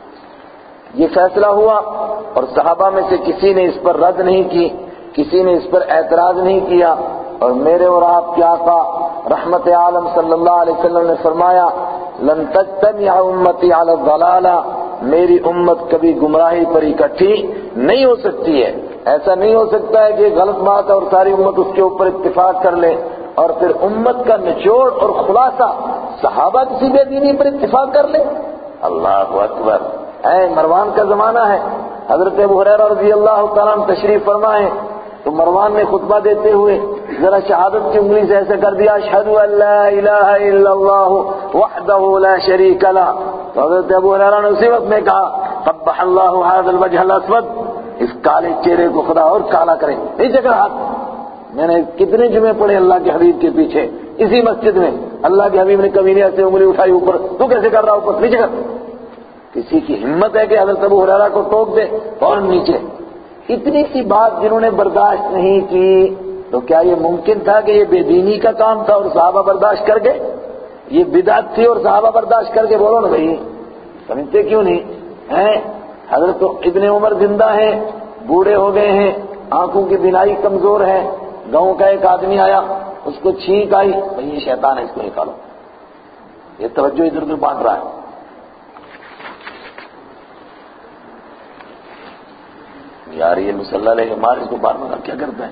یہ فیصلہ ہوا اور صحابہ میں سے کسی نے اس پر رد نہیں کی، کسی نے اس پر اعتراض نہیں کیا، اور میرے اور آپ کے آقا رحمت عالم صلی اللہ علیہ وسلم نے فرمایا لن تجتمع امتی علی الضلالہ، میری امت کبھی گمراہی پر اکٹھی نہیں ہو سکتی ہے۔ ایسا نہیں ہو سکتا ہے کہ غلط بات ہے اور ساری امت اس کے اوپر اتفاق کر لے، اور پھر امت کا نچوڑ اور خلاصہ صحابہ کسی بے دینی پر اتفاق کر لے۔ اللہ اکبر! مروان کا زمانہ ہے، حضرت ابو ہریرہ رضی اللہ تعالیٰ عنہ تشریف فرمائے تو مروان نے خطبہ دیتے ہوئے ذرا شہادت کی انگلی سے ایسے کر دیا، اشہد ان لا الہ الا اللہ وحدہ لا شریک لہ، تو حضرت ابو ہریرہ نے اسی وقت میں کہا قبح اللہ ھذا الوجہ الاسود، اس کالے چہرے کو خدا اور کالا کرے۔ نیچے کر ہاتھ۔ میں نے کتنے جمعے پڑھے اللہ کے حبیب کے پیچھے اسی مسجد میں، اللہ کے حبیب نے کبھی نہیں ایسے انگلی اٹھائی اوپر، تو کیسے کر رہا اوپر؟ نیچے کر۔ کسی کی ہمت ہے کہ حضرت ابو ہریرہ کو ٹوک دے فوراً نیچے؟ اتنی سی بات جنہوں نے برداشت نہیں کی، تو کیا یہ ممکن تھا کہ یہ بے دینی کا کام تھا اور صحابہ برداشت کر گئے؟ یہ بدعت تھی اور صحابہ برداشت کر کے؟ بولو نا بھائی، سمجھتے کیوں نہیں ہیں؟ حضرت ابن عمر زندہ ہیں، بوڑھے ہو گئے ہیں، آنکھوں کی بینائی کمزور ہے، گاؤں کا ایک آدمی آیا، اس کو چھینک آئی، بھائی یہ شیطان ہے، اس کو نکالو، یہ توجہ ادھر ادھر بانٹ رہا ہے۔ یار یہ مسلح لے کے مار، اس کو بار بار کیا کرتا ہے؟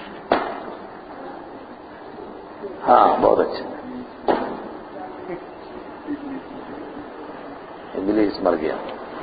ہاں بہت اچھا، ابلیس مر گیا۔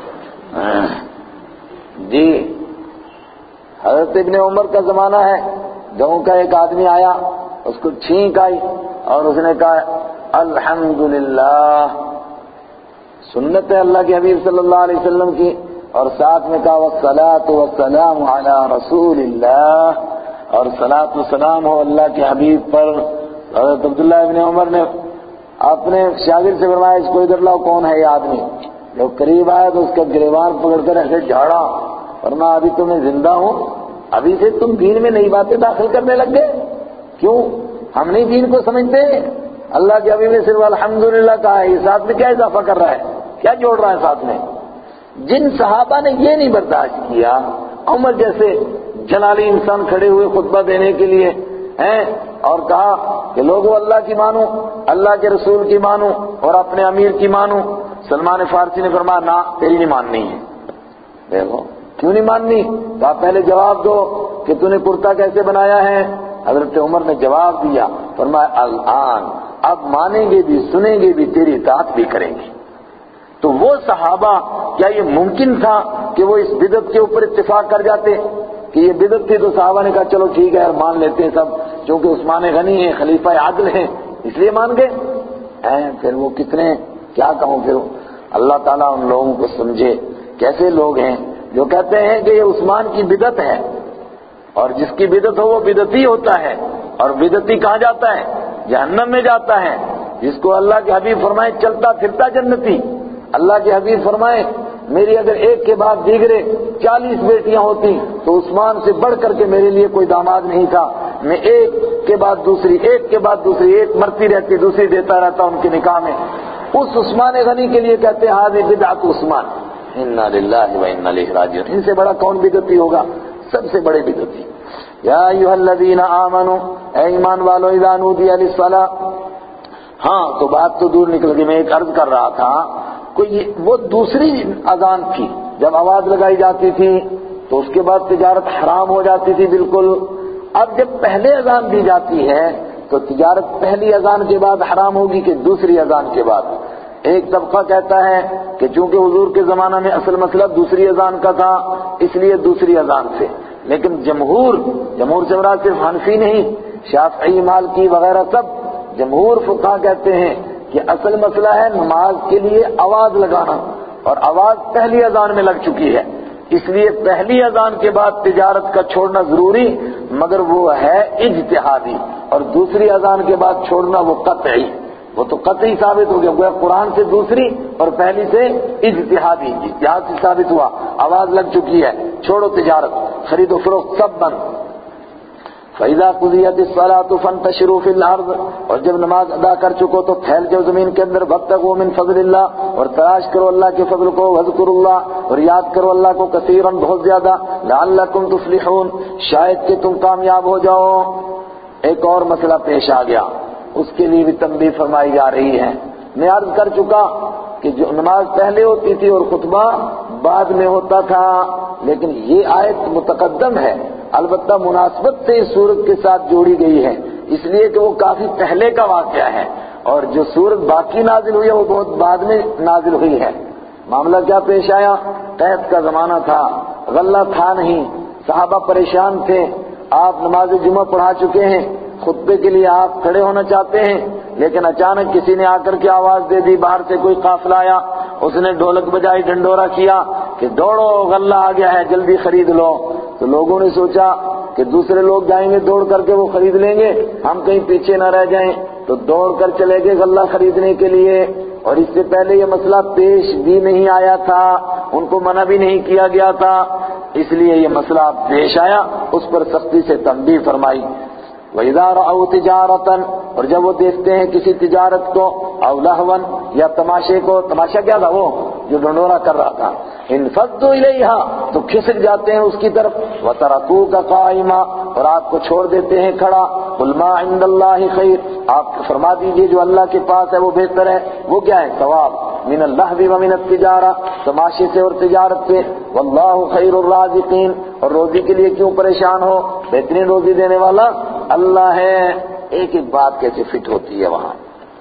جی حضرت ابن عمر کا زمانہ ہے، گاؤں کا ایک آدمی آیا، اس کو چھینک آئی اور اس نے کہا الحمدللہ، سنت ہے اللہ کے حبیب صلی اللہ علیہ وسلم کی، اور ساتھ میں کہا والصلاۃ والسلام علی رسول اللہ، اور صلاۃ و سلام ہو اللہ کے حبیب پر۔ حضرت عبداللہ ابن عمر نے اپنے شاگرد سے فرمایا اس کو ادھر لاؤ، کون ہے یہ آدمی؟ جب قریب آیا تو اس کا گریبان پکڑ کر ایسے جھاڑا، فرمایا ابھی تو میں زندہ ہوں، ابھی سے تم دین میں نئی باتیں داخل کرنے لگ گئے؟ کیوں؟ ہم نہیں دین کو سمجھتے؟ اللہ کے حبیب نے صرف الحمدللہ کہا ہے، یہ ساتھ میں کیا اضافہ کر رہا ہے، کیا جوڑ رہا ہے ساتھ میں؟ جن صحابہ نے یہ نہیں برداشت کیا، عمر جیسے جلالی انسان کھڑے ہوئے خطبہ دینے کے لیے ہیں اور کہا کہ لوگوں اللہ کی مانو، اللہ کے رسول کی مانو اور اپنے امیر کی مانو، سلمان فارسی نے فرمایا نہ تیری نہیں ماننی ہے۔ دیکھو کیوں نہیں ماننی؟ تو آپ پہلے جواب دو کہ تو نے کرتا کیسے بنایا ہے؟ حضرت عمر نے جواب دیا، فرمایا الآن، اب مانیں گے بھی، سنیں گے بھی، تیری اطاعت بھی کریں گے۔ تو وہ صحابہ کیا یہ ممکن تھا کہ وہ اس بدعت کے اوپر اتفاق کر جاتے کہ یہ بدعت تھی؟ تو صحابہ نے کہا چلو ٹھیک ہے یار مان لیتے ہیں سب، کیونکہ عثمان غنی ہیں، خلیفہ عادل ہیں، اس لیے مان گئے۔ پھر وہ کتنے، کیا کہوں، پھر اللہ تعالیٰ ان لوگوں کو سمجھے. کیسے لوگ ہیں جو کہتے ہیں کہ یہ عثمان کی بدعت ہے، اور جس کی بدعت ہو وہ بدعتی ہوتا ہے، اور بدعتی کہاں جاتا ہے؟ جہنم میں جاتا ہے. جس کو اللہ کے حبیب فرمائے چلتا پھرتا جنتی. اللہ کے حبیب فرمائے میری اگر ایک کے بعد دیگرے 40 بیٹیاں ہوتی تو عثمان سے بڑھ کر کے میرے لیے کوئی داماد نہیں تھا. میں ایک کے بعد دوسری، ایک کے بعد دوسری، ایک مرتی رہتی دوسری دیتا رہتا ان کے نکاح میں. اس عثمان غنی کے لیے کہتے ہیں ہذہ بدعت عثمان. انا للہ و انا الیہ راجعون. ان سے بڑا کون بدعتی ہوگا؟ سب سے بڑے بدعتی. یا ایھا الذین آمنوا، اے ایمان والو، اذا نودی للصلاۃ. ہاں تو بات تو دور نکل گئی. میں ایک عرض کر رہا تھا وہ دوسری اذان تھی. جب آواز لگائی جاتی تھی تو اس کے بعد تجارت حرام ہو جاتی تھی بالکل. اب جب پہلے اذان دی جاتی ہے تو تجارت پہلی اذان کے بعد حرام ہوگی کہ دوسری اذان کے بعد؟ ایک طبقہ کہتا ہے کہ چونکہ حضور کے زمانہ میں اصل مسئلہ دوسری اذان کا تھا اس لیے دوسری اذان سے. لیکن جمہور سے مراد صرف حنفی نہیں، شافعی، مالکی وغیرہ سب جمہور فقہا کہتے ہیں کہ اصل مسئلہ ہے نماز کے لیے آواز لگانا، اور آواز پہلی اذان میں لگ چکی ہے، اس لیے پہلی اذان کے بعد تجارت کا چھوڑنا ضروری، مگر وہ ہے اجتہادی، اور دوسری اذان کے بعد چھوڑنا وہ قطعی. وہ تو قطعی ثابت ہو گیا، گویا قرآن سے دوسری اور پہلی سے اجتہادی. اجتہاد سے ثابت ہوا آواز لگ چکی ہے، چھوڑو تجارت، خرید و فروخت سب بند. فَإِذَا قُضِيَتِ الصَّلَاةُ فَانتَشِرُوا فِي الْأَرْضِ. اور جب نماز ادا کر چکو تو پھیل جاؤ زمین کے اندر. وَابْتَغُوا مِن فَضْلِ اللَّهِ. اور تلاش کرو اللہ کے فضل کو. وَاذْكُرُوا اللَّهَ. اور یاد کرو اللہ کو کثیراً، بہت زیادہ. لَعَلَّكُمْ تُفْلِحُونَ. شاید کہ تم کامیاب ہو جاؤ. ایک اور مسئلہ پیش آ گیا، اس کے لیے بھی تنبیہ فرمائی جا رہی ہے. میں عرض کر چکا کہ جو نماز پہلے ہوتی تھی اور خطبہ بعد میں ہوتا تھا، لیکن یہ آیت متقدم ہے، البتہ مناسبت سے اس سورت کے ساتھ جوڑی گئی ہے، اس لیے کہ وہ کافی پہلے کا واقعہ ہے، اور جو سورت باقی نازل ہوئی ہے وہ بہت بعد میں نازل ہوئی ہے. معاملہ کیا پیش آیا؟ قحط کا زمانہ تھا، غلہ تھا نہیں، صحابہ پریشان تھے. آپ نماز جمعہ پڑھا چکے ہیں، خطبے کے لیے آپ کھڑے ہونا چاہتے ہیں، لیکن اچانک کسی نے آ کر کے آواز دے دی، باہر سے کوئی قافلہ آیا، اس نے ڈھولک بجائی، ڈنڈورا کیا کہ دوڑو غلہ آ گیا ہے جلدی خرید لو. تو لوگوں نے سوچا کہ دوسرے لوگ جائیں گے دوڑ کر کے وہ خرید لیں گے، ہم کہیں پیچھے نہ رہ جائیں، تو دوڑ کر چلے گئے غلہ خریدنے کے لیے. اور اس سے پہلے یہ مسئلہ پیش بھی نہیں آیا تھا، ان کو منع بھی نہیں کیا گیا تھا، اس لیے یہ مسئلہ پیش آیا، اس پر سختی سے تنبیہ فرمائی. وَإِذَا رَأَوْا تِجَارَةً. اور جب وہ دیکھتے ہیں کسی تجارت کو، أَوْ لَهْوًا. یا تماشے کو. تماشا کیا تھا؟ وہ جو ڈنڈورا کر رہا تھا. انفضوا إِلَيْهَا. تو کھسک جاتے ہیں اس کی طرف. وَتَرَكُوكَ قَائِمًا. اور آپ کو چھوڑ دیتے ہیں کھڑا. قُلْ مَا عِندَ اللَّهِ خَيْرٌ. آپ فرما دیجئے جو اللہ کے پاس ہے وہ بہتر ہے. وہ کیا ہے؟ ثواب. من اللہو ومن التجارہ. تماشے سے اور تجارت سے. واللہ خیر الرازقین. اور روزی کے لیے کیوں پریشان ہو؟ بہترین روزی دینے والا اللہ ہے. ایک ایک بات کیسے فٹ ہوتی ہے وہاں.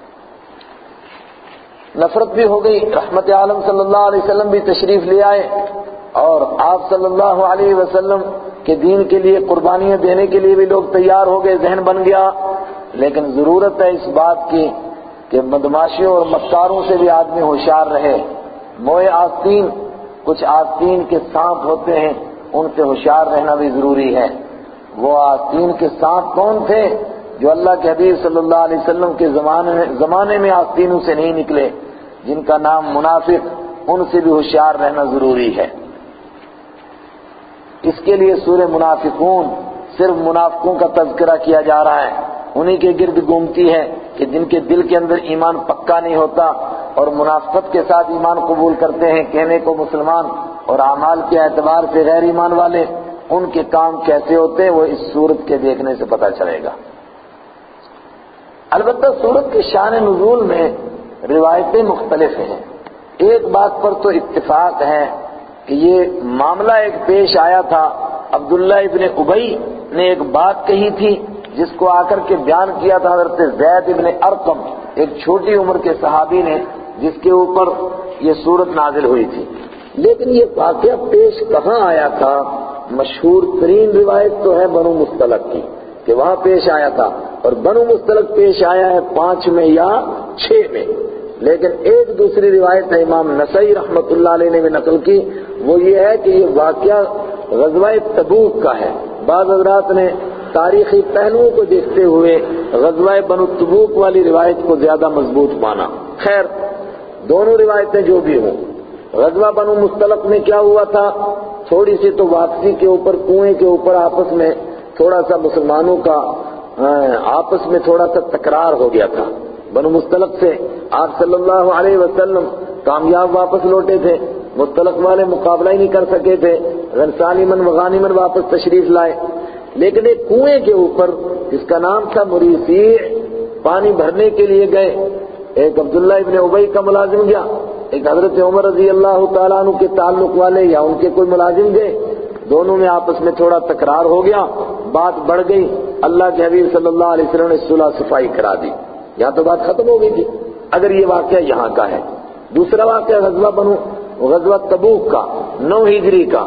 نفرت بھی ہو گئی. رحمت عالم صلی اللہ علیہ وسلم بھی تشریف لے آئے، اور آپ صلی اللہ علیہ وسلم کے دین کے لیے قربانیاں دینے کے لیے بھی لوگ تیار ہو گئے، ذہن بن گیا. لیکن ضرورت ہے اس بات کی کہ بدماشیوں اور مکاروں سے بھی آدمی ہوشیار رہے. موئے آستین، کچھ آستین کے سانپ ہوتے ہیں، ان سے ہوشیار رہنا بھی ضروری ہے. وہ آستین کے سانپ کون تھے؟ جو اللہ کے حبیب صلی اللہ علیہ وسلم کے زمانے میں آستینوں سے نہیں نکلے، جن کا نام منافق. ان سے بھی ہوشیار رہنا ضروری ہے. اس کے لیے سورہ منافقون صرف منافقوں کا تذکرہ کیا جا رہا ہے. انہی کے گرد گھومتی ہے کہ جن کے دل کے اندر ایمان پکا نہیں ہوتا اور منافقت کے ساتھ ایمان قبول کرتے ہیں، کہنے کو مسلمان اور اعمال کے اعتبار سے غیر ایمان والے. ان کے کام کیسے ہوتے ہیں وہ اس سورت کے دیکھنے سے پتہ چلے گا. البتہ سورت کے شان نزول میں روایتیں مختلف ہیں. ایک بات پر تو اتفاق ہے کہ یہ معاملہ ایک پیش آیا تھا. عبداللہ ابن ابی نے ایک بات کہی تھی جس کو آ کر کے بیان کیا تھا حضرت زید ابن ارقم، ایک چھوٹی عمر کے صحابی نے، جس کے اوپر یہ سورت نازل ہوئی تھی. لیکن یہ واقعہ پیش کہاں آیا تھا؟ مشہور ترین روایت تو ہے بنو مستلق کی کہ وہاں پیش آیا تھا، اور بنو مستلق پیش آیا ہے 5 میں یا 6 میں. لیکن ایک دوسری روایت ہے امام نسائی رحمۃ اللہ علیہ نے بھی نقل کی، وہ یہ ہے کہ یہ واقعہ غزوہ تبوک کا ہے۔ بعض حضرات نے تاریخی پہلوؤں کو دیکھتے ہوئے غزوہ بنو تبوک والی روایت کو زیادہ مضبوط مانا۔ خیر، دونوں روایتیں جو بھی ہوں، غزوہ بنو مستلق میں کیا ہوا تھا، تھوڑی سی تو واپسی کے اوپر کنویں کے اوپر آپس میں تھوڑا سا مسلمانوں کا آپس میں تھوڑا سا تکرار ہو گیا تھا۔ بنو مستلق سے آپ صلی اللہ علیہ وسلم کامیاب واپس لوٹے تھے، مستلق والے مقابلہ ہی نہیں کر سکے تھے، غنیمن وغانیمن واپس تشریف لائے، لیکن ایک کنویں کے اوپر جس کا نام تھا مریسیع، پانی بھرنے کے لیے گئے۔ ایک عبداللہ ابن ابی کا ملازم گیا، ایک حضرت عمر رضی اللہ تعالیٰ عنہ کے تعلق والے یا ان کے کوئی ملازم گئے، دونوں میں آپس میں تھوڑا تکرار ہو گیا، بات بڑھ گئی، اللہ کے حبیب صلی اللہ علیہ وسلم نے صلح صفائی کرا دی، یہاں تو بات ختم ہو گئی تھی۔ اگر یہ واقعہ یہاں کا ہے، دوسرا واقعہ غزوہ تبوک کا 9 ہجری کا،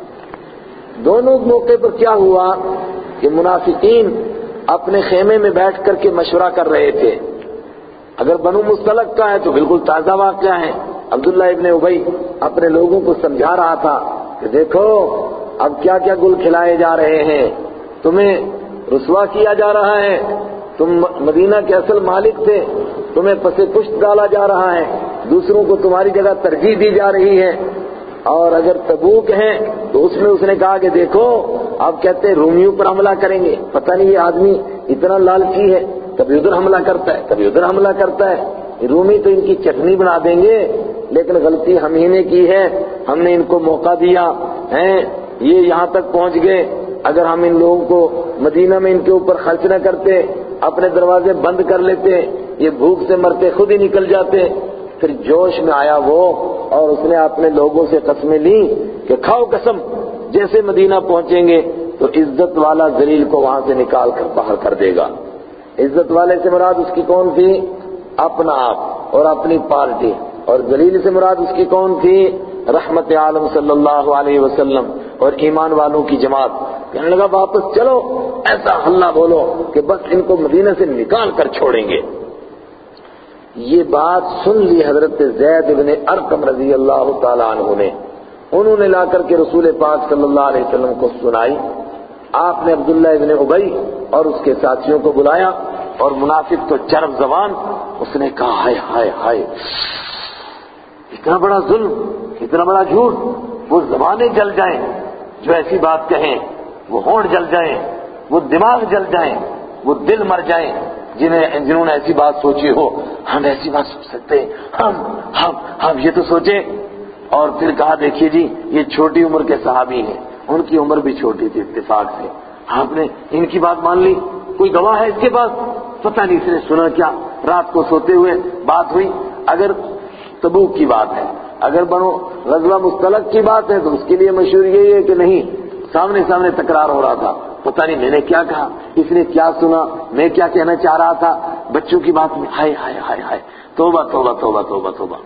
دونوں موقع پر کیا ہوا کہ منافقین اپنے خیمے میں بیٹھ کر کے مشورہ کر رہے تھے۔ اگر بنو مستلق کا ہے تو بالکل تازہ واقعہ ہے، عبداللہ ابن ابی اپنے لوگوں کو سمجھا رہا تھا کہ دیکھو اب کیا کیا گل کھلائے جا رہے ہیں، تمہیں رسوا کیا جا رہا ہے، تم مدینہ کے اصل مالک تھے، تمہیں پس پشت ڈالا جا رہا ہے، دوسروں کو تمہاری جگہ ترجیح دی جا رہی ہے۔ اور اگر تبوک ہے تو اس نے کہا کہ دیکھو آپ کہتے ہیں رومیوں پر حملہ کریں گے، پتہ نہیں یہ آدمی اتنا لالچی ہے، کبھی ادھر حملہ کرتا ہے کبھی ادھر حملہ کرتا ہے، رومی تو ان کی چٹنی بنا دیں گے، لیکن غلطی ہم ہی نے کی ہے، ہم نے ان کو موقع دیا ہے، یہ یہاں تک پہنچ گئے، اگر ہم ان لوگوں کو مدینہ میں ان کے اوپر خرچ نہ کرتے، اپنے دروازے بند کر لیتے، یہ بھوک سے مرتے خود ہی نکل جاتے۔ پھر جوش میں آیا وہ، اور اس نے اپنے لوگوں سے قسمیں لی کہ کھاؤ قسم، جیسے مدینہ پہنچیں گے تو عزت والا ذلیل کو وہاں سے نکال کر باہر کر دے گا۔ عزت والے سے مراد اس کی کون تھی؟ اپنا آپ اور اپنی پارٹی، اور ذلیل سے مراد اس کی کون تھی؟ رحمت عالم صلی اللہ علیہ وسلم اور ایمان والوں کی جماعت۔ کہنے لگا واپس چلو، ایسا ہلہ بولو کہ بس ان کو مدینہ سے نکال کر چھوڑیں گے۔ یہ بات سن لی حضرت زید بن ارقم رضی اللہ تعالیٰ عنہ نے، انہوں نے لا کر کے رسول پاک صلی اللہ علیہ وسلم کو سنائی۔ آپ نے عبداللہ ابن ابی اور اس کے ساتھیوں کو بلایا، اور منافق تو چرب زبان، اس نے کہا ہائے ہائے ہائے، اتنا بڑا ظلم، اتنا بڑا جھوٹ، وہ زبانیں جل جائیں جو ایسی بات کہیں، وہ ہونٹ جل جائیں، وہ دماغ جل جائیں، وہ دل مر جائیں جنہوں نے ایسی بات سوچی ہو، ہم ایسی بات سوچ سکتے ہیں، ہم یہ تو سوچیں۔ اور پھر کہا دیکھیے جی یہ چھوٹی عمر کے صحابی ہیں، ان کی عمر بھی چھوٹی تھی اتفاق سے، آپ نے ان کی بات مان لی، کوئی گواہ ہے اس کے پاس؟ پتہ نہیں اس نے سنا کیا، رات کو سوتے ہوئے بات ہوئی۔ اگر تبوک کی بات ہے، اگر بنو غزوہ مستلق کی بات ہے تو اس کے لیے مشہور یہی ہے کہ نہیں، سامنے تکرار ہو رہا تھا، پتہ نہیں میں نے کیا کہا، اس نے کیا سنا، میں کیا کہنا چاہ رہا تھا، بچوں کی بات میں ہائے ہائے ہائے ہائے، توبہ توبہ توبہ توبہ توبہ۔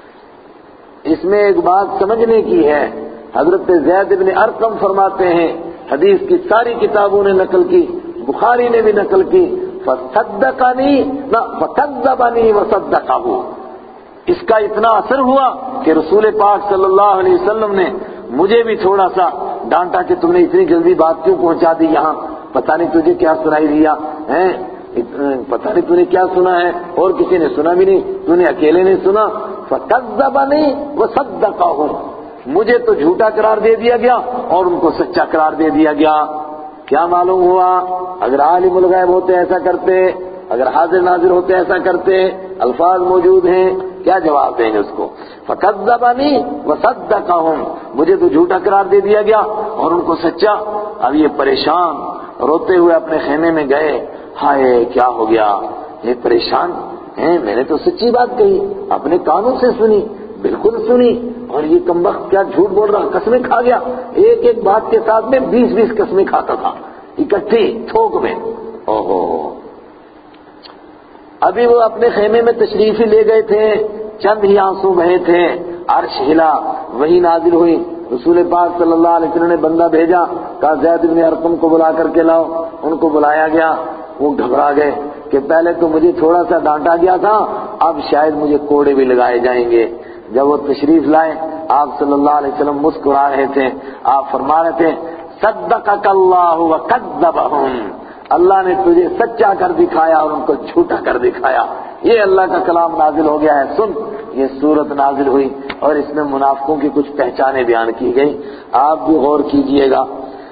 اس میں ایک بات سمجھنے کی ہے، حضرت زید بن ارقم فرماتے ہیں، حدیث کی ساری کتابوں نے نقل کی، بخاری نے بھی نقل کی، فصدقنی فکذبنی وصدقہ، اس کا اتنا اثر ہوا کہ رسول پاک صلی اللہ علیہ وسلم نے مجھے بھی تھوڑا سا ڈانٹا کہ تم نے اتنی جلدی بات کیوں پہنچا دی یہاں، پتہ نہیں تجھے کیا سنائی دیا ہے، پتہ نہیں تو نے کیا سنا ہے، اور کسی نے سنا بھی نہیں، تو نے اکیلے نے سنا۔ فکذبنی وصدقہ، مجھے تو جھوٹا قرار دے دیا گیا اور ان کو سچا قرار دے دیا گیا۔ کیا معلوم ہوا؟ اگر عالم الغیب ہوتے ایسا کرتے، اگر حاضر ناظر ہوتے ایسا کرتے، الفاظ موجود ہیں، کیا جواب دیں گے اس کو؟ فکذبنی وصدقہم، مجھے تو جھوٹا قرار دے دیا گیا اور ان کو سچا۔ اب یہ پریشان روتے ہوئے اپنے خیمے میں گئے، ہائے کیا ہو گیا، یہ پریشان ہیں، میں نے تو سچی بات کہی، اپنے کانوں سے سنی، بالکل سنی، اور یہ کمبخت کیا جھوٹ بول رہا، قسمیں کھا گیا، ایک ایک بات کے ساتھ میں 20 قسمیں کھاتا تھا اکٹھی تھوک میں۔ اوہو، ابھی وہ اپنے خیمے میں تشریف ہی لے گئے تھے، چند ہی آنسو بہے تھے، عرش ہلا، وہی نازل ہوئی، رسول پاک صلی اللہ علیہ وسلم نے بندہ بھیجا، کہا زید بن ارقم کو بلا کر کے لاؤ، ان کو بلایا گیا، وہ گھبرا گئے، کہ پہلے تو مجھے تھوڑا سا ڈانٹا گیا تھا، اب شاید مجھے کوڑے بھی لگائے جائیں گے۔ جب وہ تشریف لائے آپ صلی اللہ علیہ وسلم مسکرا رہے تھے، آپ فرما رہے تھے صدقک اللہ وکذبہم، اللہ نے تجھے سچا کر دکھایا اور ان کو جھوٹا کر دکھایا۔ یہ اللہ کا کلام نازل ہو گیا ہے، سن۔ یہ سورت نازل ہوئی اور اس میں منافقوں کی کچھ پہچانیں بیان کی گئی، آپ بھی غور کیجئے گا۔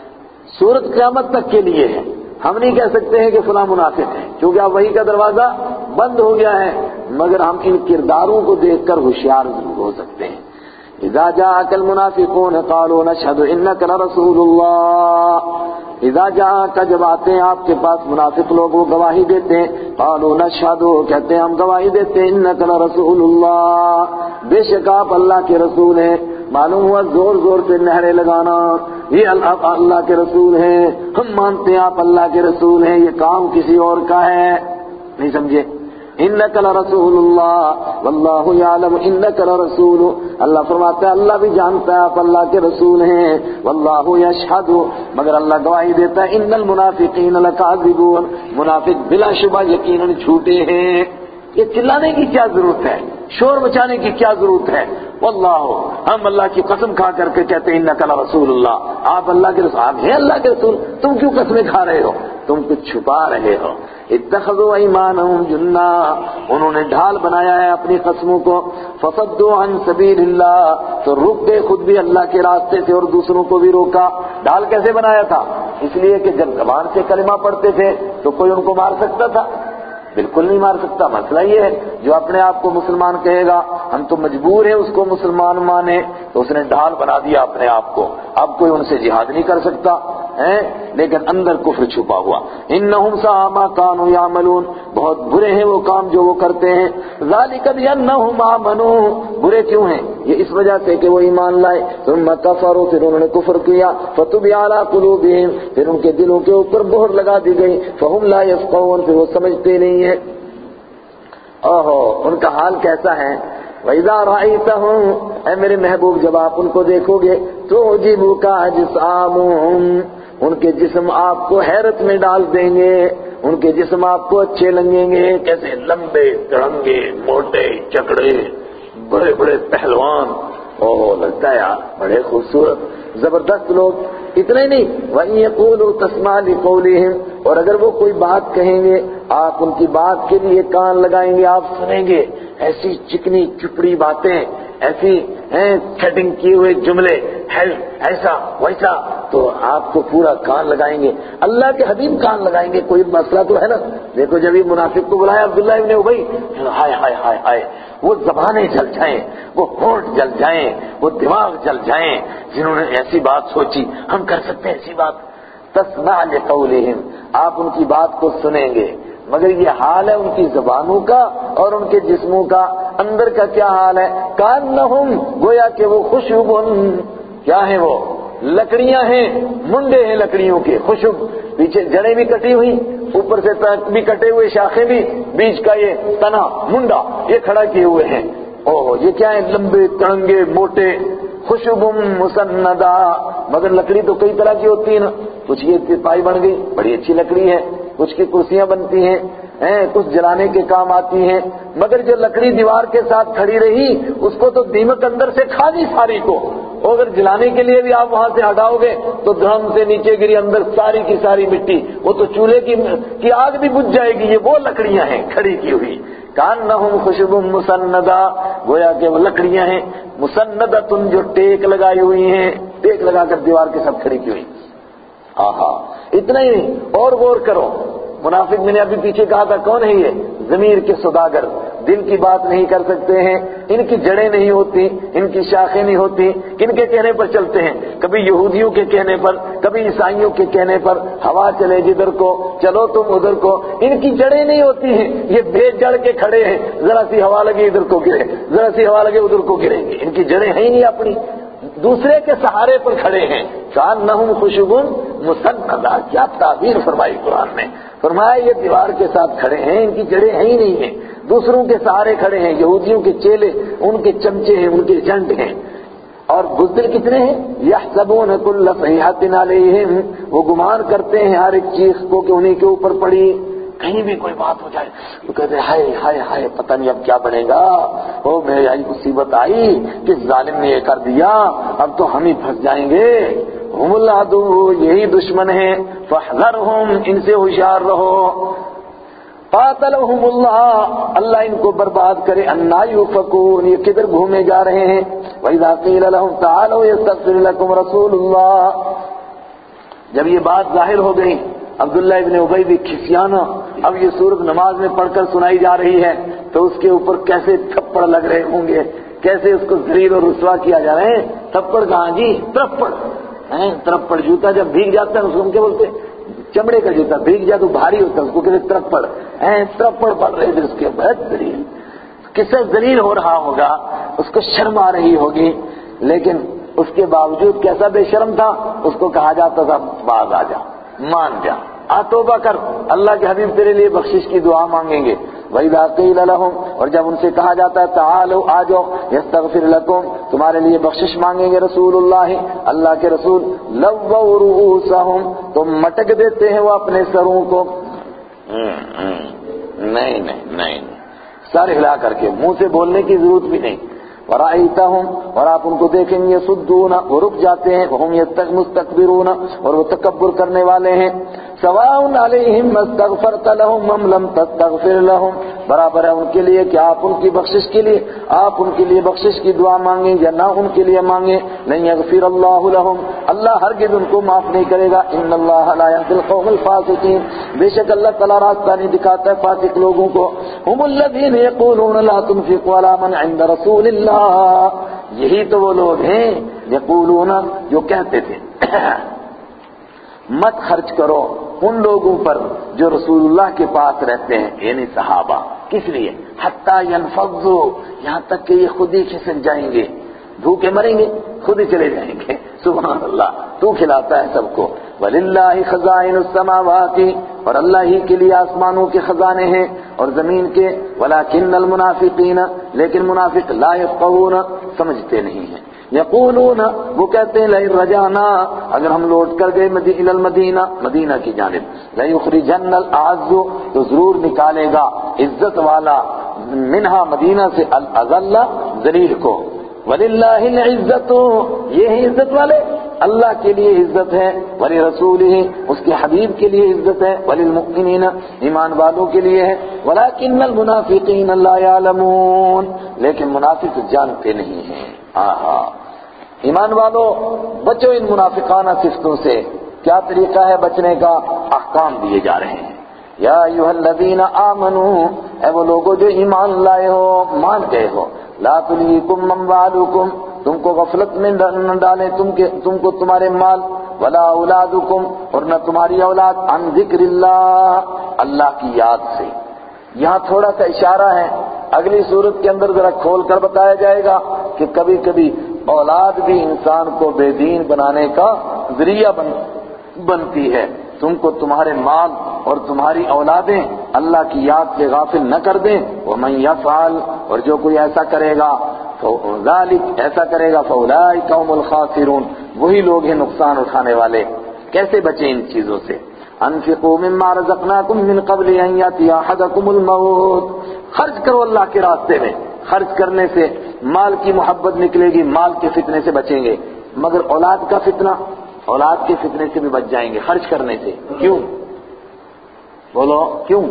سورت قیامت تک کے لیے ہے، ہم نہیں کہہ سکتے ہیں کہ فلاں منافق ہے، کیونکہ اب وحی کا دروازہ بند ہو گیا ہے، مگر ہم ان کرداروں کو دیکھ کر ہوشیار ضرور ہو سکتے ہیں۔ اذا جاءك المنافقون قالوا نشهد انك لرسول الله، اذا جاءك جب آتے ہیں آپ کے پاس منافق لوگ، وہ گواہی دیتے ہیں، قالوا نشهد کہتے ہیں ہم گواہی دیتے ہیں، انك لرسول الله، بے شک آپ اللہ کے رسول ہیں۔ معلوم ہوا زور زور سے نعرے لگانا، یہ اللہ کے رسول ہیں، ہم مانتے ہیں آپ اللہ کے رسول ہیں، یہ کام کسی اور کا ہے، نہیں سمجھے؟ انک لرسول اللہ واللہ یعلم انک لرسول، اللہ فرماتا ہے اللہ بھی جانتا ہے آپ اللہ کے رسول ہیں، واللہ یشہد، مگر اللہ گواہی دیتا ہے ان المنافقین لکاذبون، منافق بلا شبہ یقیناً جھوٹے ہیں۔ یہ چلانے کی کیا ضرورت ہے، شور مچانے کی کیا ضرورت ہے؟ واللہ، ہم اللہ کی قسم کھا کر کے کہتے ہیں انک لرسول اللہ، آپ اللہ کے رسول، آپ ہیں اللہ کے رسول، تم کیوں قسمیں کھا رہے ہو، تم کچھ چھپا رہے ہو۔ اتخذوا ایمانہم جنہ، انہوں نے ڈھال بنایا ہے اپنی قسموں کو، فصدوا عن سبیل اللہ، تو روک گئے خود بھی اللہ کے راستے سے اور دوسروں کو بھی روکا۔ ڈھال کیسے بنایا تھا؟ اس لیے کہ جب زبان سے کلمہ پڑھتے تھے تو کوئی ان کو مار سکتا تھا؟ بالکل نہیں مار سکتا۔ مسئلہ یہ ہے جو اپنے آپ کو مسلمان کہے گا ہم تو مجبور ہیں اس کو مسلمان مانے، تو اس نے ڈھال بنا دیا اپنے آپ کو، اب کوئی ان سے جہاد نہیں کر سکتا ہے، لیکن اندر کفر چھپا ہوا۔ انہم ساء ما كانوا يعملون، بہت برے ہیں وہ کام جو وہ کرتے ہیں۔ ذالک بانہم آمنوا، برے کیوں ہیں؟ یہ اس وجہ سے کہ وہ ایمان لائے، ثم کفروا، پھر انہوں نے کفر کیا، فطبع علی قلوبہم، پھر ان کے دلوں کے اوپر مہر لگا دی گئی، فہم لا یفقہون، پھر وہ سمجھتے نہیں ہیں۔ اوہو، ان کا حال کیسا ہے؟ وَإِذَا رَأَيْتَهُمْ، اے میرے محبوب جب آپ ان کو دیکھو گے، تُعْجِبُكَ أَجْسَامُهُمْ، ان کے جسم آپ کو حیرت میں ڈال دیں گے، ان کے جسم آپ کو اچھے لگیں گے، کیسے لمبے تڑنگے موٹے چکڑے بڑے بڑے پہلوان، اوہ لگتا ہے یار بڑے خوبصورت زبردست لوگ۔ اتنا ہی نہیں، وَإِن يَقُولُوا تَسْمَعْ لِقَوْلِهِمْ، اور اگر وہ کوئی بات کہیں گے آپ ان کی بات کے لیے کان لگائیں گے، آپ سنیں گے، ایسی چکنی چپڑی باتیں، ایسی کٹنگ کیے ہوئے جملے، ایسا ویسا، تو آپ کو پورا کان لگائیں گے۔ اللہ کے حبیب کان لگائیں گے، کوئی مسئلہ تو ہے نا؟ دیکھو جب یہ منافق کو بلایا عبداللہ ابن ابی، ہائے ہائے ہائے ہائے، وہ زبانیں جل جائیں، وہ ہونٹ جل جائیں، وہ دماغ جل جائیں، جنہوں نے ایسی بات سوچی، ہم کر سکتے ہیں ایسی بات؟ تسمع لقولہم، آپ ان کی بات کو سنیں گے، مگر یہ حال ہے ان کی زبانوں کا اور ان کے جسموں کا، اندر کا کیا حال ہے؟ کانہم، گویا کہ وہ خشب، کیا ہیں وہ؟ لکڑیاں ہیں، منڈے ہیں لکڑیوں کے، خشب، پیچھے جڑیں بھی کٹی ہوئی، اوپر سے بھی کٹے ہوئے، شاخیں بھی، بیچ کا یہ تنا منڈا یہ کھڑا کیے ہوئے ہیں۔ اوہ یہ کیا ہے؟ لمبے تڑنگے موٹے، خشب مسندہ، مگر لکڑی تو کئی طرح کی ہوتی ہے نا، کچھ یہ پائی بن گئی بڑی اچھی لکڑی ہے، کچھ کی کرسیاں بنتی ہیں، کچھ جلانے کے کام آتی ہیں، مگر جو لکڑی دیوار کے ساتھ کھڑی رہی اس کو تو دیمک اندر سے کھا دی ساری کو، اور اگر جلانے کے لیے بھی آپ وہاں سے ہٹاؤ گے تو دھڑم سے نیچے گری اندر ساری کی ساری مٹی، وہ تو چولہے کی آگ بھی بجھ جائے گی۔ یہ وہ لکڑیاں ہیں کھڑی کی ہوئی، کانہم خشب مسندہ، گویا کہ وہ لکڑیاں ہیں مسندہ، جو ٹیک لگائی ہوئی ہیں، ٹیک لگا کر دیوار کے ساتھ کھڑی کی ہوئی۔ آہا، اتنا ہی نہیں، اور غور کرو، منافق میں نے ابھی پیچھے کہا تھا کون ہے یہ؟ ضمیر کے سوداگر، دل کی بات نہیں کر سکتے ہیں، ان کی جڑیں نہیں ہوتی، ان کی شاخیں نہیں ہوتی، کن کے کہنے پر چلتے ہیں؟ کبھی یہودیوں کے کہنے پر، کبھی عیسائیوں کے کہنے پر، ہوا چلے جدھر کو چلو تم ادھر کو، ان کی جڑیں نہیں ہوتی ہیں، یہ بے جڑ کے کھڑے ہیں، ذرا سی ہوا لگے ادھر کو گرے، ذرا سی ہوا لگے ادھر کو گریں گے، ان کی جڑیں ہیں ہی نہیں اپنی، دوسرے کے سہارے پر کھڑے ہیں۔ کانہم خشب مسندہ، کیا تعبیر فرمائی قرآن نے، فرمایا یہ دیوار کے ساتھ کھڑے ہیں، ان کی جڑیں ہیں ہی نہیں ہیں، دوسروں کے سہارے کھڑے ہیں، یہودیوں کے چیلے، ان کے چمچے ہیں، ان کے جنڈ ہیں، اور بزدل کتنے ہیں؟ یحسبون کل صیحۃ علیہم، وہ گمان کرتے ہیں ہر ایک چیز کو کہ انہی کے اوپر پڑی، کہیں بھی کوئی بات ہو جائے تو کہتے ہیں ہائے ہائے ہائے پتہ نہیں اب کیا بنے گا، او میرے آئی مصیبت آئی، کس ظالم نے یہ کر دیا، اب تو ہم ہی پھنس جائیں گے۔ ہم العدو، یہی دشمن ہیں، فاحذرہم، ان سے ہوشیار رہو۔ قاتلہم اللہ، اللہ ان کو برباد کرے، انا یؤفکون، یہ کدھر گھومے جا رہے ہیں۔ وَإِذَا قِيلَ لَهُمْ تَعَالَوْا يَسْتَغْفِرْ لَكُمْ رَسُولُ اللَّهِ، جب یہ بات ظاہر ہو گئی، عبداللہ ابن ابی بھی کھسیانا، اب یہ سورت نماز میں پڑھ کر سنائی جا رہی ہے تو اس کے اوپر کیسے تھپڑ لگ رہے ہوں گے، کیسے اس کو ذلیل اور رسوا کیا جا رہا ہے۔ تھپڑ کہاں جی، ترپڑ، ترپڑ جوتا جب بھیگ جاتا ہے اس کو ہم کیا بولتے ہیں؟ چمڑے کا جوتا بھیگ جائے تو بھاری ہوتا ہے، اس کو کہتے ترپڑ، ترپڑ پڑ رہے تھے اس کے بہترین، کس سے ذلیل ہو رہا ہوگا، اس کو شرم آ رہی ہوگی، لیکن اس کے باوجود کیسا بے شرم تھا، اس کو کہا جاتا تھا باز آ جا، مان جا، توبہ کر، اللہ کے حبیب تیرے لیے بخشش کی دعا مانگیں گے۔ وَإِذَا قِيلَ لَهُمْ، اور جب ان سے کہا جاتا ہے تعالوا، آ جاؤ، يَسْتَغْفِرْ لَكُمْ، تمہارے لیے بخشش مانگیں گے رسول اللہ، اللہ کے رسول، لَوَّوْا رُؤُوسَهُمْ، تو مٹک دیتے ہیں وہ اپنے سروں کو، نہیں، سر ہلا کر کے، منہ سے بولنے کی ضرورت بھی نہیں۔ وَرَأَيْتَهُمْ، اور آپ ان کو دیکھیں گے، يَصُدُّونَ، وہ رک جاتے ہیں، وَهُمْ مُسْتَكْبِرُونَ، اور وہ تکبر کرنے والے ہیں۔ سواء علیہم استغفرت لهم ام لم تستغفر لهم، برابر ہے ان کے لیے کہ آپ ان کی بخشش کے لیے، آپ ان کے لیے بخشش کی دعا مانگیں یا نہ ان کے لیے مانگیں، لن یغفر اللہ لهم، اللہ ہرگز ان کو معاف نہیں کرے گا۔ ان اللہ لا یهدی القوم الفاسقین، بے شک اللہ تعالیٰ راستہ نہیں دکھاتا ہے فاسق لوگوں کو۔ هم الذین یقولون لا تنفقوا علی من عند رسول اللہ، یہی تو وہ لوگ ہیں یقولون، جو کہتے تھے مت خرچ کرو ان لوگوں پر جو رسول اللہ کے پاس رہتے ہیں، یعنی صحابہ، کس لیے؟ حتیٰ ينفضوا، یہاں تک کہ یہ خود ہی کھسک جائیں گے، بھوکے مریں گے، خود ہی چلے جائیں گے۔ سبحان اللہ، تو کھلاتا ہے سب کو۔ وَلِلَّهِ خَزَائِنُ السَّمَاوَاتِ، اور اللہ ہی کے لیے آسمانوں کے خزانے ہیں اور زمین کے۔ وَلَكِنَّ الْمُنَافِقِينَ، لیکن منافق لا يفقهون، سمجھتے نہیں ہیں۔ یقولون، وہ کہتے ہیں لئن رجعنا، اگر ہم لوٹ کر گئے الى المدینہ، مدینہ کی جانب، لَيُخْرِجَنَّ الْأَعَزُّ، تو ضرور نکالے گا عزت والا، منہا مدینہ سے، الأذل، ذلیل کو۔ وَلِلَّهِ الْعِزَّةُ، یہ ہے عزت والے، اللہ کے لیے عزت ہے، وَلِرَسُولِهِ، اس کے حبیب کے لیے عزت ہے، وَلِلْمُؤْمِنِينَ، ایمان والوں کے لیے ہے، وَلَكِنَّ الْمُنَافِقِينَ لَا يَعْلَمُونَ، لیکن منافق جانتے نہیں ہیں۔ ایمان والو، بچو ان منافقانہ صفتوں سے۔ کیا طریقہ ہے بچنے کا؟ احکام دیے جا رہے ہیں۔ یا ایھا الذین آمنوا، اے وہ لوگوں جو ایمان لائے ہو، مان گئے ہو، لا تلہیکم اموالکم، تم کو غفلت میں نہ ڈالیں تم کو تمہارے مال، ولا اولادکم، اور نہ تمہاری اولاد، عن ذکر اللہ، اللہ کی یاد سے۔ یہاں تھوڑا سا اشارہ ہے، اگلی صورت کے اندر ذرا کھول کر بتایا جائے گا کہ کبھی کبھی اولاد بھی انسان کو بے دین بنانے کا ذریعہ بنتی ہے۔ تم کو تمہارے مال اور تمہاری اولادیں اللہ کی یاد سے غافل نہ کر دیں۔ وَمَن يَفْعَلْ، اور جو کوئی ایسا کرے گا، ذَلِكَ، ایسا کرے گا، فَأُولَٰئِكَ هُمُ الْخَاسِرُونَ، وہی لوگ ہیں نقصان اٹھانے والے۔ کیسے بچیں ان چیزوں سے؟ انفقوا مما رزقناکم من قبل ان یاتی احدکم الموت، خرچ کرو اللہ کے راستے میں، خرچ کرنے سے مال کی محبت نکلے گی، مال کے فتنے سے بچیں گے، مگر اولاد کا فتنہ، اولاد کے فتنے سے بھی بچ جائیں گے خرچ کرنے سے۔ کیوں؟ بولو کیوں؟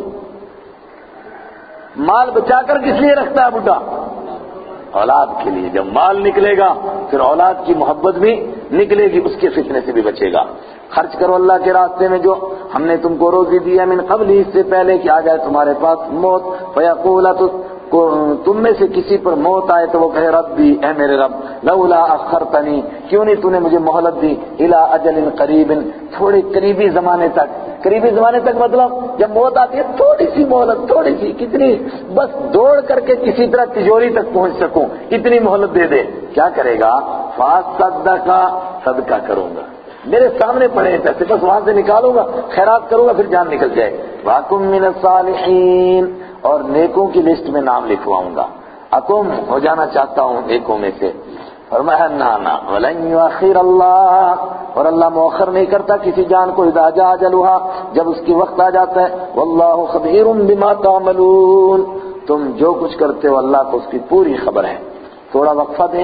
مال بچا کر کس لیے رکھتا ہے بڈھا؟ اولاد کے لیے۔ جب مال نکلے گا پھر اولاد کی محبت بھی نکلے گی، اس کے فتنے سے بھی بچے گا۔ خرچ کرو اللہ کے راستے میں جو ہم نے تم کو روزی دی ہے، من قبل، اس سے پہلے کہ آ جائے تمہارے پاس موت، فیقول، تم میں سے کسی پر موت آئے تو وہ کہے ربی، اے میرے رب، لولا اخرتنی، کیوں نہیں تو نے مجھے مہلت دی، الی اجل قریب، تھوڑے قریبی زمانے تک۔ قریبی زمانے تک مطلب جب موت آتی ہے تھوڑی سی مہلت، تھوڑی سی، کتنی، بس دوڑ کر کے کسی طرح تجوری تک پہنچ سکوں، اتنی مہلت دے دے۔ کیا کرے گا؟ فاصدق، صدقہ کروں گا، میرے سامنے پڑے ہیں پیسے، بس وہاں سے نکالوں گا، خیرات کروں گا، پھر جان نکل جائے۔ وَأَكُن مِّنَ الصَّالِحِينَ، اور نیکوں کی لسٹ میں نام لکھواؤں گا، اکم، ہو جانا چاہتا ہوں نیکوں میں سے۔ فرمایا نہ ولن یؤخر اللہ، اور اللہ مؤخر نہیں کرتا کسی جان کو اذا جاء اجلھا، جب اس کی وقت آ جاتا ہے، واللہ خبیر بما تعملون، تم جو کچھ کرتے ہو اللہ کو اس کی پوری خبر ہے۔ تھوڑا وقفہ دیں،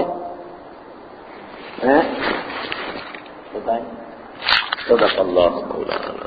بتائیں۔ صدق اللہ مولانا۔